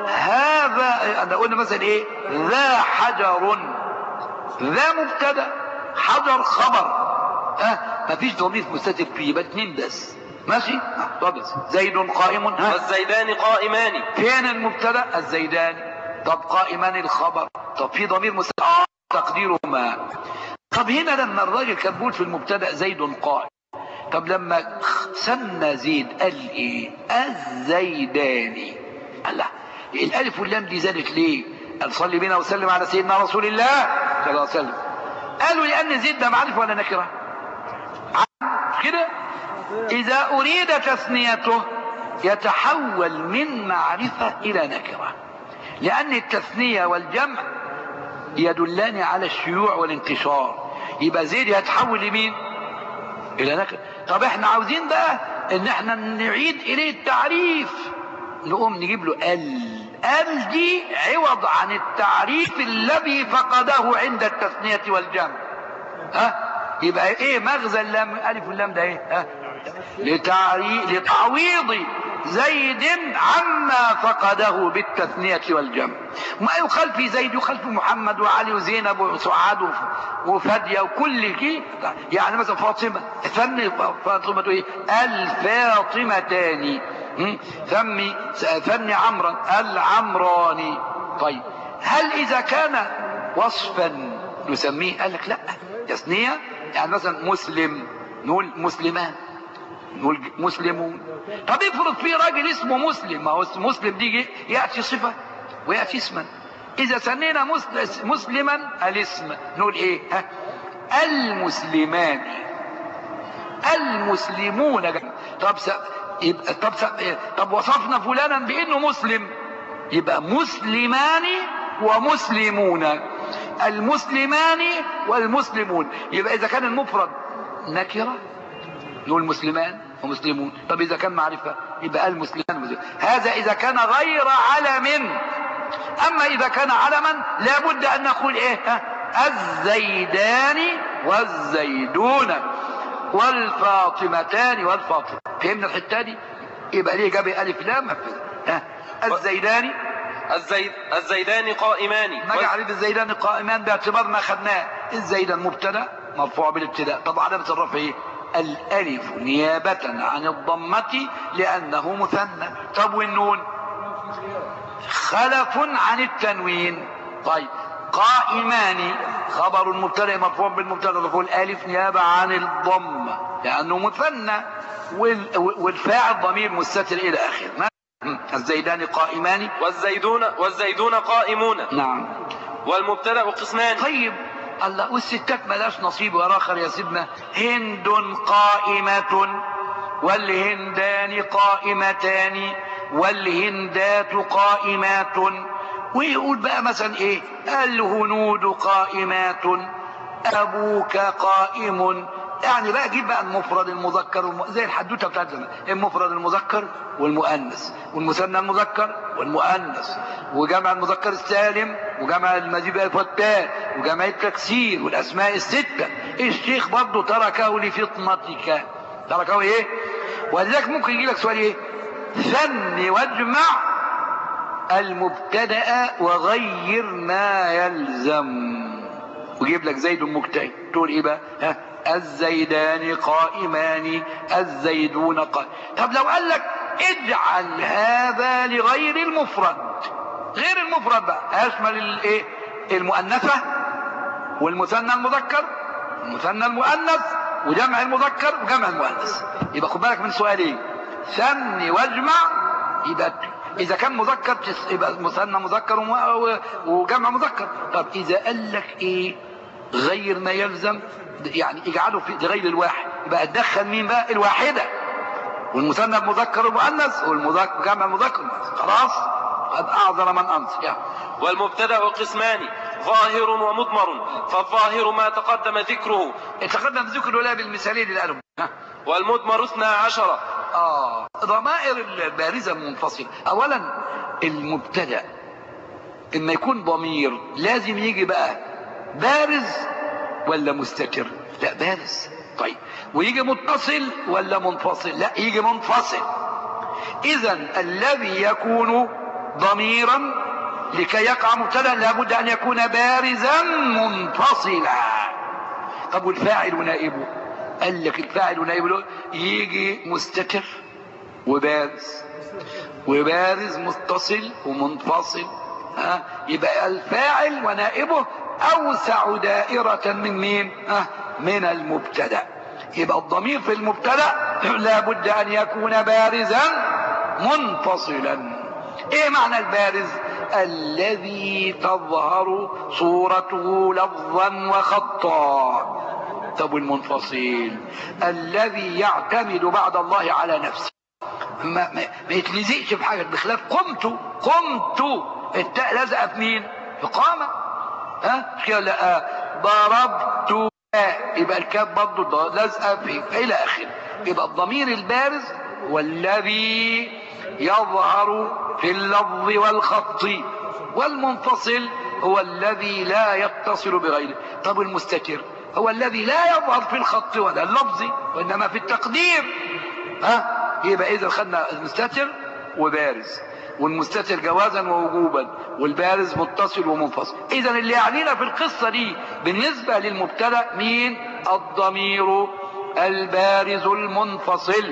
هذا، لو قلنا مثلا ايه ذا حجر، ذا مبتدأ حجر خبر، أه؟ مفيش ضمير مستتر فيه، يبقى اتنين بس ماشي. طب زيد قائم، ها والزيدان قائمان، فين المبتدأ؟ الزيدان. طب قائمان الخبر، طب في ضمير مستتر تقديرهما. طب هنا لما الراجل كان بيقول في المبتدأ زيد قائم، طب لما سمى زيد قال ايه؟ الزيداني. الله، الالف واللام دي زادت ليه؟ قال صلي بنا وسلم على سيدنا رسول الله صلى الله عليه وسلم. قالوا لان زيد ده معرفه ولا نكره؟ كده اذا اريد تثنيته يتحول من معرفه الى نكره، لان التثنيه والجمع يدلان على الشيوع والانتشار، يبقى زيد يتحول لمين؟ الى نكره. طب احنا عاوزين بقى ان احنا نعيد اليه التعريف، نقوم نجيب له ال ال دي عوض عن التعريف الذي فقده عند التثنية والجمع. ها يبقى ايه مغزى اللام الف واللام ده ايه؟ ها لتعريف لتعويض زيد عما فقده بالتثنية والجمع. ما يقال في زيد يقال في محمد وعلي وزينب وسعاد وفدية وكل كي، يعني مثلا فاطمة ثني فاطمة ايه؟ الفاطمتان، ثمي ثني عمرا العمراني. طيب هل اذا كان وصفا نسميه؟ قال لك لا، تثنية يعني مثلا مسلم نقول مسلمان، نقول مسلمون. طب افرض في راجل اسمه مسلم، ما هو مسلم دي ياتي صفه وياتي اسما. اذا سمينا مسلما الاسم نقول ايه؟ ها المسلمان المسلمون. طب س... يبقى طب س... طب وصفنا فلانا بانه مسلم، يبقى مسلمان ومسلمون، المسلمان والمسلمون. يبقى اذا كان المفرد نكره نقول مسلمان ومسلمون، طب اذا كان معرفه يبقى المسلمان ومسلمون. هذا اذا كان غير علم. اما اذا كان علما لابد ان نقول ايه؟ ها الزيدان والزيدون والفاطمتان والفاطمه. فهمنا الحته دي؟ يبقى ليه جاب الف لام؟ ها الزيدان الزيد الزيدان قائمان. نجي عليه الزيدان قائمان باعتبار ما خدناه. الزيدان مبتدا مرفوع بالابتداء، طب علامه الرفع ايه؟ الالف نيابه عن الضمه لانه مثنى. طب والنون خلف عن التنوين. طيب قائمان خبر المبتدا مرفوع بالمبتدا مرفوع الالف نيابه عن الضمه لانه مثنى، والفاعل ضمير مستتر الى اخره. الزيدان قائمان والزيدون والزيدون قائمون. نعم. والمبتدا قسمان. طيب الله، والستات ملاش نصيب ولا اخر يا سيدنا. هند قائمة والهندان قائمتان والهندات قائمات. ويقول بقى مثلا ايه؟ الهنود قائمات، ابوك قائم. يعني بقى جيب بقى المفرد المذكر والم... زي الحدوته بتاعت زمان، المفرد المذكر والمؤنث والمثنى المذكر والمؤنث وجمع المذكر السالم وجمع المزيد والفتاة وجمع التكسير والاسماء السته. الشيخ برضه تركه لفطنتك، تركه ايه؟ ولذلك ممكن يجي لك سؤال ايه؟ ثني واجمع المبتدا وغير ما يلزم، ويجيب لك زيد مجتهد، تقول ايه بقى؟ ها الزيدان قائمان، الزيدون قائمان. طب لو قال لك اجعل هذا لغير المفرد، غير المفرد بقى يشمل الايه؟ المؤنثة والمثنى المذكر، المثنى المؤنث وجمع المذكر وجمع المؤنث. يبقى خد بالك من سؤالين، ثني واجمع. يبقى اذا كان مذكر يبقى مثنى مذكر وجمع مذكر. طب اذا قال لك ايه غير ما يلزم، يعني اجعله في غير الواحد، يبقى اتدخل مين بقى؟ الواحده والمثنى المذكر المؤنث والجمع المذكر. خلاص قد اعذر من انصر. يعني والمبتدأ قسمان ظاهر ومضمر، فالظاهر ما تقدم ذكره تقدم ذكره لا بالمثالين اللي قالوا، والمضمر اثنا عشر. اه ضمائر البارزه المنفصله. اولا المبتدأ اما يكون ضمير لازم يجي بقى بارز ولا مستتر؟ لا بارز. طيب ويجي متصل ولا منفصل؟ لا يجي منفصل. اذا الذي يكون ضميرا لكي يقع مبتدا لابد ان يكون بارزا منفصلا. طب والفاعل ونائبه؟ قال لك الفاعل ونائبه يجي مستتر وبارز، وبارز متصل ومنفصل. ها يبقى الفاعل ونائبه اوسع دائرة من مين؟ ها من المبتدا. يبقى الضمير في المبتدا لابد ان يكون بارزا منفصلا. ايه معنى البارز؟ الذي تظهر صورته لفظا وخطا. طب والمنفصل؟ الذي يعتمد بعد الله على نفسه، ما, ما, ما يتلزقش في حاجه، بخلاف قمت. قمت التاء لازقه في مين؟ في قامه. ها مش كده؟ لا ضربت، يبقى الكاف برضه لازقه في الى اخره. يبقى الضمير البارز والذي يظهر في اللفظ والخط، والمنفصل هو الذي لا يتصل بغيره. طب المستتر هو الذي لا يظهر في الخط ولا اللفظ وانما في التقدير. ها يبقى اذا خدنا المستتر وبارز، والمستتر جوازا ووجوبا، والبارز متصل ومنفصل. اذا اللي يعنينا في القصه دي بالنسبه للمبتدا مين؟ الضمير البارز المنفصل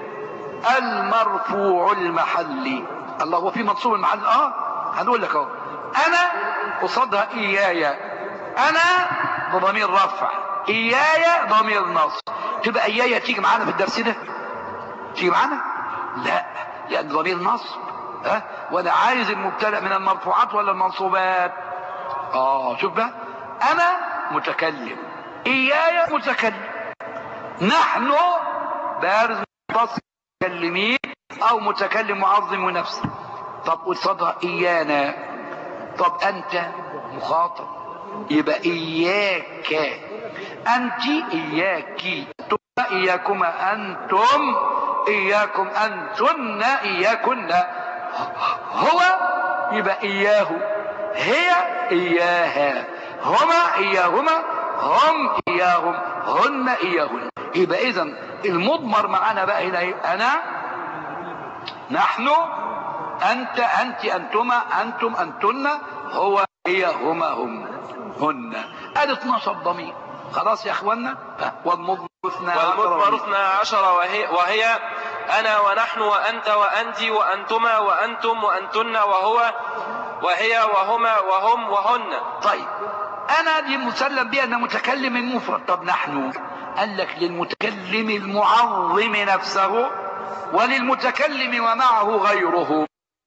المرفوع المحلي. الله هو في منصوب المحل؟ اه هنقول لك اهو. انا قصادها اياي، انا بضمير رفع، اياي ضمير نصب. تبقى اياي تيجي معانا في الدرس ده؟ تيجي معانا؟ لا، لان ضمير نصب. ها وانا عايز المبتدا من المرفوعات ولا المنصوبات؟ اه شوف بقى، انا متكلم، اياي متكلم، نحن بارز متصل متكلمين او متكلم معظم نفسه. طب قصادها ايانا. طب انت مخاطب، يبقى اياك انت، اياك انتم، اياكما انتم، اياكم انتن، اياكن. هو يبقى اياه، هي اياها، هما اياهما، هم اياهم، هن اياهن. يبقى اذا المضمر معانا بقى هنا انا، نحن، انت، انت، انتما، انتم، انتن، هو، هي، هما، هم، هن. ادي اتناشر ضمير. خلاص يا اخوانا. والمضمر اثنا عشر وهي, وهي انا ونحن وانت وانت وانتما وانتم وانتن وهو وهي وهما وهم وهن. طيب انا دي مسلم بها ان متكلم المفرد. طب نحن قال لك للمتكلم المعظم نفسه وللمتكلم ومعه غيره.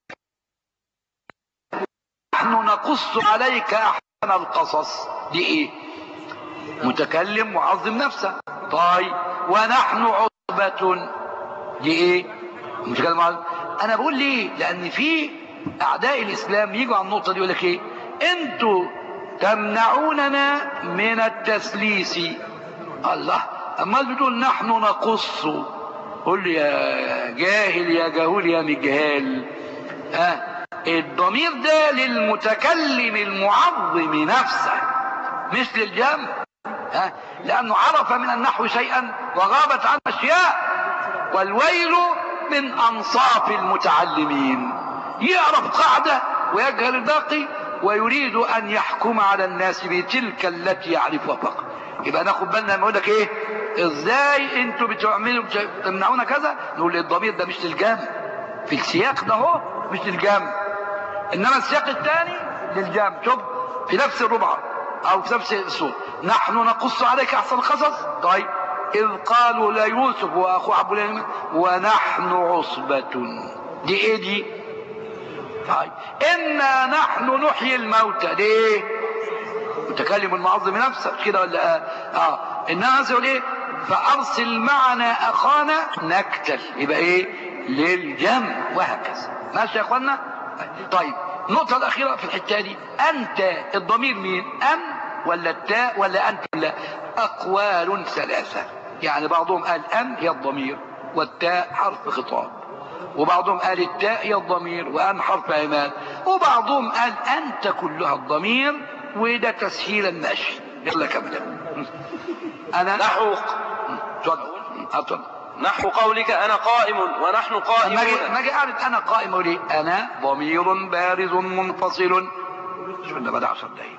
نحن نقص عليك احسن القصص. دي ايه؟ متكلم معظم نفسه. طيب ونحن عصبة. دي ايه؟ متكلم معظم. انا بقول ليه؟ لان في اعداء الاسلام يجوا على النقطة دي يقول لك ايه؟ انتوا تمنعوننا من التثليث. الله، امال بتقول نحن نقص؟ قول لي يا جاهل يا جهول يا مجهال. ها الضمير ده للمتكلم المعظم نفسه مش للجمع. ها لانه عرف من النحو شيئا وغابت عنه اشياء. والويل من انصاف المتعلمين، يعرف قاعده ويجهل الباقي، ويريد أن يحكم على الناس بتلك التي يعرفها فقط. يبقى ناخد بالنا لما يقول لك ايه ازاي انتوا بتعملوا تمنعونا كذا، نقول الضمير ده مش للجمع في السياق ده هو مش للجمع، انما السياق الثاني للجمع. شوف في نفس الربع او في نفس السورة، نحن نقص عليك احسن القصص. طيب اذ قالوا ليوسف واخوه عبد الله ونحن عصبة، دي ايه دي؟ طيب انا نحن نحيي الموتى، دي ايه؟ متكلم المعظم نفسه كده ولا اه, آه. الناس يقول ايه؟ فارسل معنا اخانا نكتل، يبقى ايه؟ للجمع، وهكذا. ماشي يا اخوانا؟ طيب النقطة الأخيرة في الحتة دي، أنت الضمير مين؟ أن ولا التاء ولا أنت ولا؟ أقوال ثلاثة، يعني بعضهم قال أن هي الضمير والتاء حرف خطاب، وبعضهم قال التاء هي الضمير وأن حرف عماد، وبعضهم قال أنت كلها الضمير، وده تسهيل المشي. يلا كمل. أنا نحو اتفضل. نحو قولك أنا قائم ونحن قائمون. ما جاء قالت أنا قائم ليه؟ أنا ضمير بارز منفصل. شو ده بدأ عشر دقايق.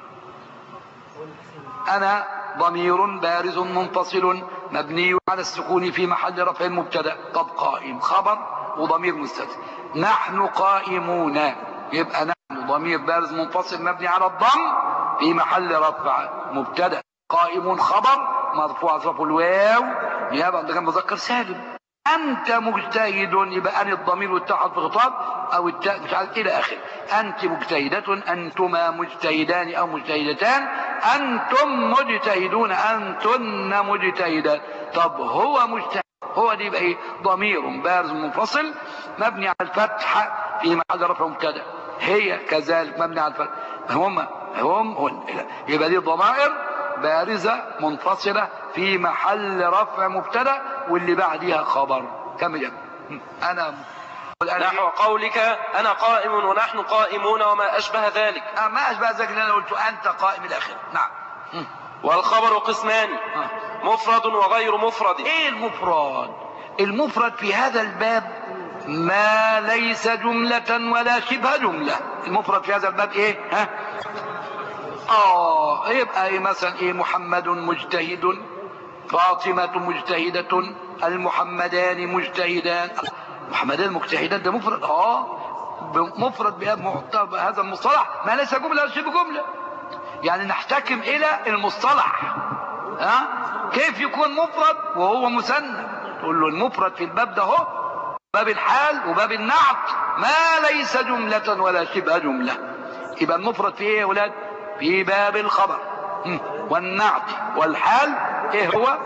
أنا ضمير بارز منفصل مبني على السكون في محل رفع مبتدأ. طب قائم خبر وضمير مستتر. نحن قائمون، يبقى نحن ضمير بارز منفصل مبني على الضم في محل رفع مبتدأ. قائم خبر مرفوع صرف الواو نيابة عن مذكر سالم. أنت مجتهد، يبقى أن الضمير والتاء في خطاب أو التاء مش عارف إلى آخر. أنت مجتهدة، أنتما مجتهدان أو مجتهدتان، أنتم مجتهدون، أنتن مجتهدات. طب هو مجتهد، هو دي يبقى إيه؟ ضمير بارز منفصل مبني على الفتح في محل رفع مبتدأ. هي كذلك مبني على الفتح. هم هم, هم. يبقى دي ضمائر بارزة منفصلة في محل رفع مبتدأ واللي بعديها خبر. كم جد؟ أنا نحو قولك أنا قائم ونحن قائمون وما أشبه ذلك. ما أشبه ذلك اللي أنا قلت أنت قائم الآخر. نعم. والخبر قسمان، مفرد وغير مفرد. إيه المفرد؟ المفرد في هذا الباب ما ليس جملة ولا شبه جملة. المفرد في هذا الباب إيه؟ ها؟ آه يبقى إيه مثلا إيه؟ محمد مجتهد، فاطمة مجتهدة، المحمدان مجتهدان. محمدان مجتهدان ده مفرد. آه مفرد بهذا المصطلح ما ليس جملة ولا شبه جملة، يعني نحتكم إلى المصطلح. ها؟ كيف يكون مفرد وهو مثنى؟ تقول له المفرد في الباب ده هو باب الحال وباب النعت ما ليس جملة ولا شبه جملة. يبقى المفرد في ايه يا ولاد؟ في باب الخبر والنعت والحال. ايه هو؟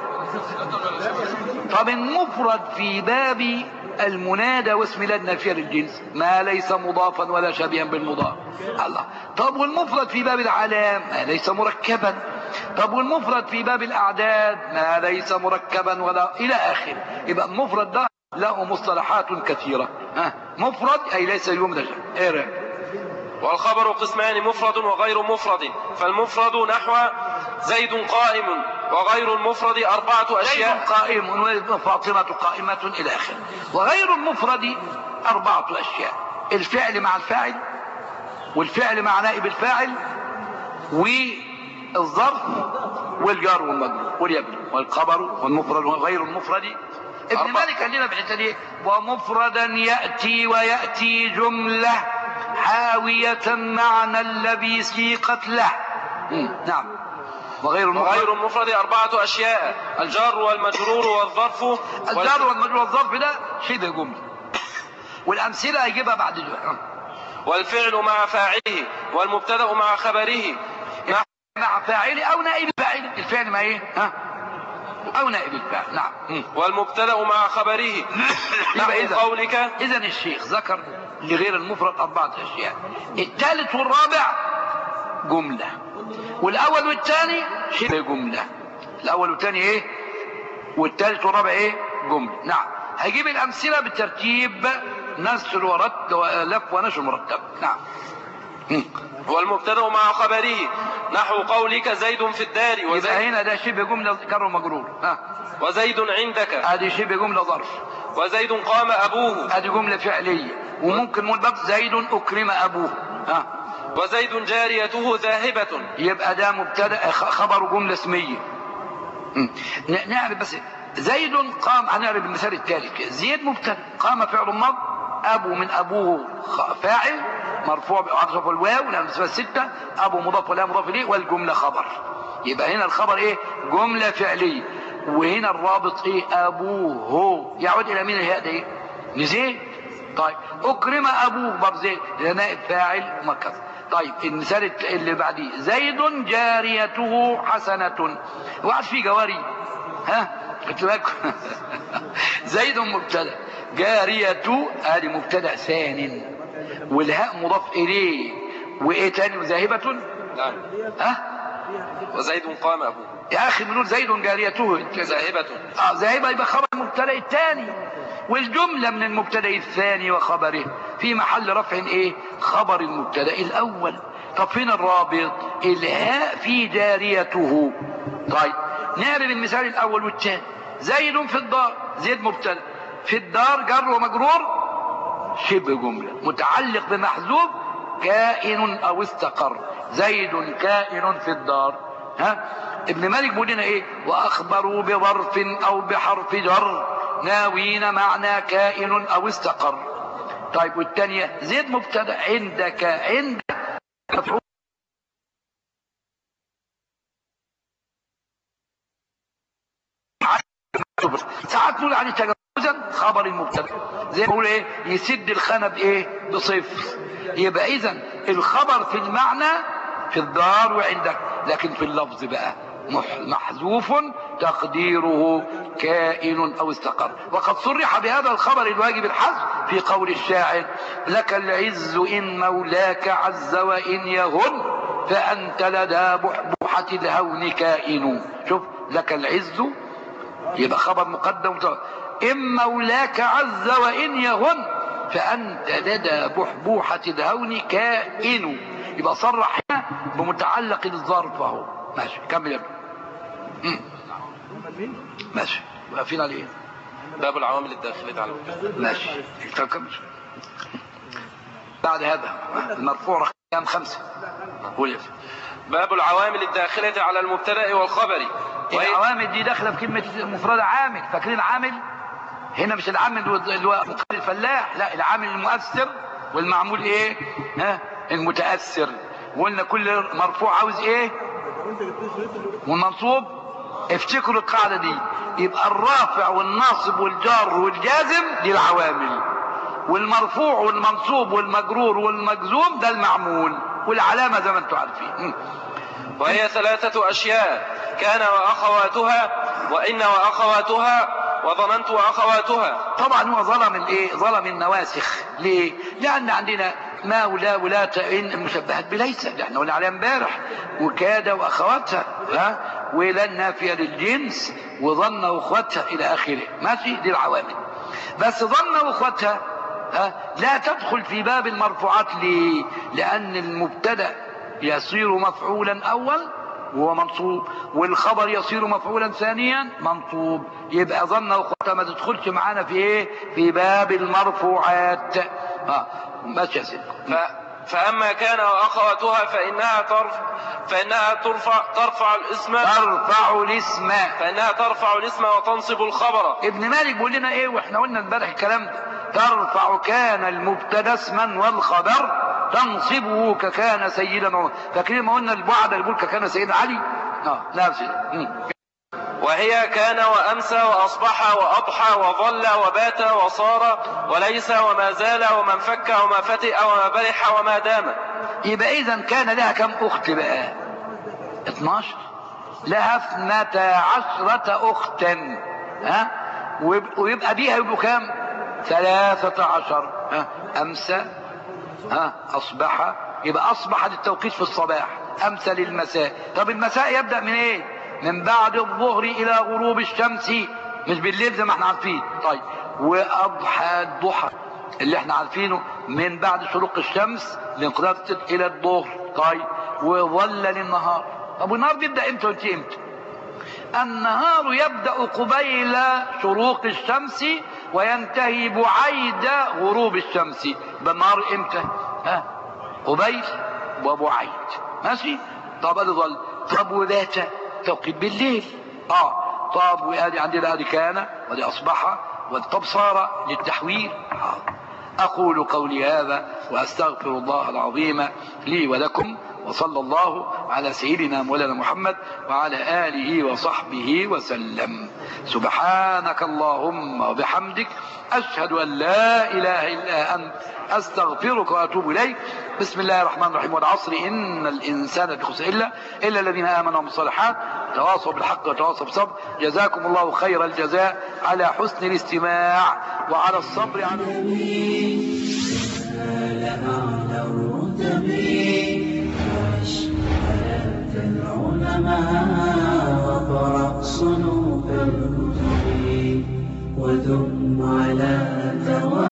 طب المفرد في باب المنادى واسم لا النافية للجنس ما ليس مضافا ولا شبيها بالمضاف. الله. طب والمفرد في باب العلام ما ليس مركبا. طب والمفرد في باب الاعداد ما ليس مركبا ولا الى اخره. يبقى المفرد ده له مصطلحات كثيرة. ها؟ مفرد اي ليس يمدج. ايه؟ والخبر قسمان، مفرد وغير مفرد. فالمفرد نحو زيد قائم، وغير المفرد أربعة أشياء. زيد قائم وفاطمة قائمة إلى آخره. وغير المفرد أربعة أشياء: الفعل مع الفاعل، والفعل مع نائب الفاعل، والظرف، والجار والمجرور واليبني. والخبر والمفرد وغير المفرد. ابن مالك قال لنا بالحته دي: ومفردا يأتي ويأتي جملة حاوية معنى الذي سيقت له. نعم. وغير المفرد وغير المفرد أربعة أشياء: الجار والمجرور والظرف. الجار والمجرور والظرف ده شبه جملة، والأمثلة هيجيبها بعد جملة. والفعل مع فاعله، والمبتدأ مع خبره. مع فاعله أو نائب فاعله. الفعل مع إيه؟ ها؟ أو نائب الفاعل. نعم. والمبتدأ مع خبره. إذا قولك إذا الشيخ ذكر لغير المفرد أربعة أشياء: الثالث والرابع جملة، والأول والثاني شبه جملة. الأول والثاني إيه؟ والثالث والرابع إيه؟ جملة. نعم. هجيب الأمثلة بالترتيب: نسر ورد ولف ونشر مرتب. نعم. والمبتدأ مع خبره، نحو قولك زيد في الدار. وزيد هنا ده شبه جملة كر ومجرور. ها. وزيد عندك، هذه شبه جملة ظرف. وزيد قام أبوه، هذه جملة فعلية. وممكن نقول باب زيد أكرم أبوه. ها. وزيد جاريته ذاهبة. يبقى ده مبتدا خبر جمله اسميه. نعرف بس زيد قام، هنعرف المثال التالي. زيد مبتدا، قام فعل ماض، ابو من ابوه فاعل مرفوع بعطف الواو لان الستة، ابو مضاف ولا مضاف اليه، والجمله خبر. يبقى هنا الخبر ايه؟ جمله فعليه. وهنا الرابط ايه؟ ابوه، يعود الى مين الهاء ده؟ ايه؟ لزيد. طيب اكرم ابوه برضه زيد، نائب فاعل مكر. طيب المثال اللي بعديه زيد جاريته حسنه. وقعد في جواري، ها خدت بالكم؟ زيد مبتدا، جاريته ادي مبتدا ثاني، والهاء مضاف اليه، وايه تاني؟ وذاهبه. نعم. ها وزيد قام ابوه. يا اخي بنقول زيد جاريته ذاهبة. اه ذاهبة يبقى خبر المبتدا الثاني، والجملة من المبتدا الثاني وخبره في محل رفع ايه؟ خبر المبتدا الاول. طب فين الرابط؟ الهاء في جاريته. طيب نعرف المثال الاول والثاني. زيد في الدار، زيد مبتدا، في الدار جر ومجرور شبه جملة متعلق بمحذوف كائن او استقر. زيد كائن في الدار. ها ابن مالك بيقول لنا ايه؟ واخبروا بظرف او بحرف جر ناوين معنى كائن او استقر. طيب والثانيه زيد مبتدا، عندك، عند مفعول ساعات نقول عليه تجاوزا خبر المبتدا، زي ما بقول ايه؟ يسد الخانه بايه؟ بصفر. يبقى اذا الخبر في المعنى في الدار وعندك، لكن في اللفظ بقى محذوف تقديره كائن او استقر. وقد صرح بهذا الخبر الواجب الحذف في قول الشاعر: لك العز ان مولاك عز وان يهن فانت لدى بحبوحة الهون كائن. شوف، لك العز يبقى خبر مقدم، ان مولاك عز وان يهن فانت لدى بحبوحة الهون كائن. يبقى صرح هنا بمتعلق الظرف اهو. ماشي كمل يا ابني. ماشي واقفين على ايه؟ باب العوامل الداخلية على المبتدا. ماشي طب كمل. بعد هذا المرفوع رقم خمسة. قول يا ابني. باب العوامل الداخلة على المبتدا والخبر. العوامل دي داخله في كلمه مفرد عامل. فاكرين عامل؟ هنا مش العامل اللي هو الفلاح، لا، العامل المؤثر والمعمول ايه؟ ها المتاثر. وقلنا كل مرفوع عاوز ايه؟ والمنصوب. افتكروا القاعده دي. يبقى الرافع والناصب والجار والجازم دي العوامل، والمرفوع والمنصوب والمجرور والمجزوم ده المعمول، والعلامه زي ما انتم عارفين. وهي ثلاثة أشياء: كان وأخواتها، وإن وأخواتها، وظننت وأخواتها. طبعا هو ظلم الايه؟ ظلم النواسخ. ليه؟ لأن عندنا ما ولا ولا إن مشبهات بليس، احنا قلنا عليها امبارح، وكاد وأخواتها، ها، ولا النافية للجنس، وظن وأخواتها إلى آخره. ماشي، دي العوامل. بس ظن وأخواتها ها لا تدخل في باب المرفوعات. ليه؟ لأن المبتدأ يصير مفعولا أول وهو منصوب، والخبر يصير مفعولا ثانيا منصوب. يبقى ظن وأخواتها ما تدخلش معانا في ايه؟ في باب المرفوعات. اه ماشي يا سيدي. ف... فأما كان وأخواتها فإنها ترفع فإنها ترفع ترفع الاسم ترفع الاسم فإنها ترفع الاسم وتنصب الخبر. ابن مالك بيقول لنا ايه؟ واحنا قلنا امبارح الكلام ده. ترفع كان المبتدا اسما والخبر تنصبه ككان سيدنا عمر. فاكرين ما قلنا البعد اللي بيقول ككان سيدنا علي؟ اه نفس. وهي كان وأمسى وأصبح وأضحى وظل وبات وصار وليس وما زال وما انفك وما فتئ وما برح وما دام. يبقى إذا كان لها كم أخت بقى؟ اثناشر. لها اثنتا عشرة أختا. ها؟ ويبقى بيها يبقوا كم؟ ثلاثة عشر. ها؟ أمسى، ها؟ أصبح، يبقى أصبح التوقيت في الصباح، أمسى للمساء. طب المساء يبدأ من إيه؟ من بعد الظهر الى غروب الشمس، مش بالليل زي ما احنا عارفين. طيب واضحى الضحى اللي احنا عارفينه من بعد شروق الشمس لانقضاء الى الظهر. طيب وظل للنهار. طب والنهار بيبدا امتى وانتهي امتى؟ النهار يبدا قبيل شروق الشمس وينتهي بعيد غروب الشمس. بالنهار امتى؟ ها قبيل وابو عيد. ماشي. طب ادي ظل. طب وذات توقيت بالليل. اه طب وادي عندنا ادي كان وادي اصبح طب صار للتحويل. آه. اقول قولي هذا واستغفر الله العظيم لي ولكم، وصلى الله على سيدنا مولانا محمد وعلى آله وصحبه وسلم. سبحانك اللهم وبحمدك أشهد أن لا إله إلا أنت أستغفرك وأتوب إليك. بسم الله الرحمن الرحيم. والعصر إن الإنسان لفي خسر إلا إلا الذين آمنوا بالصالحات تواصوا بالحق وتواصوا بالصبر. جزاكم الله خير الجزاء على حسن الاستماع وعلى الصبر على واقرأ صنوف الكتب وذم على ثواب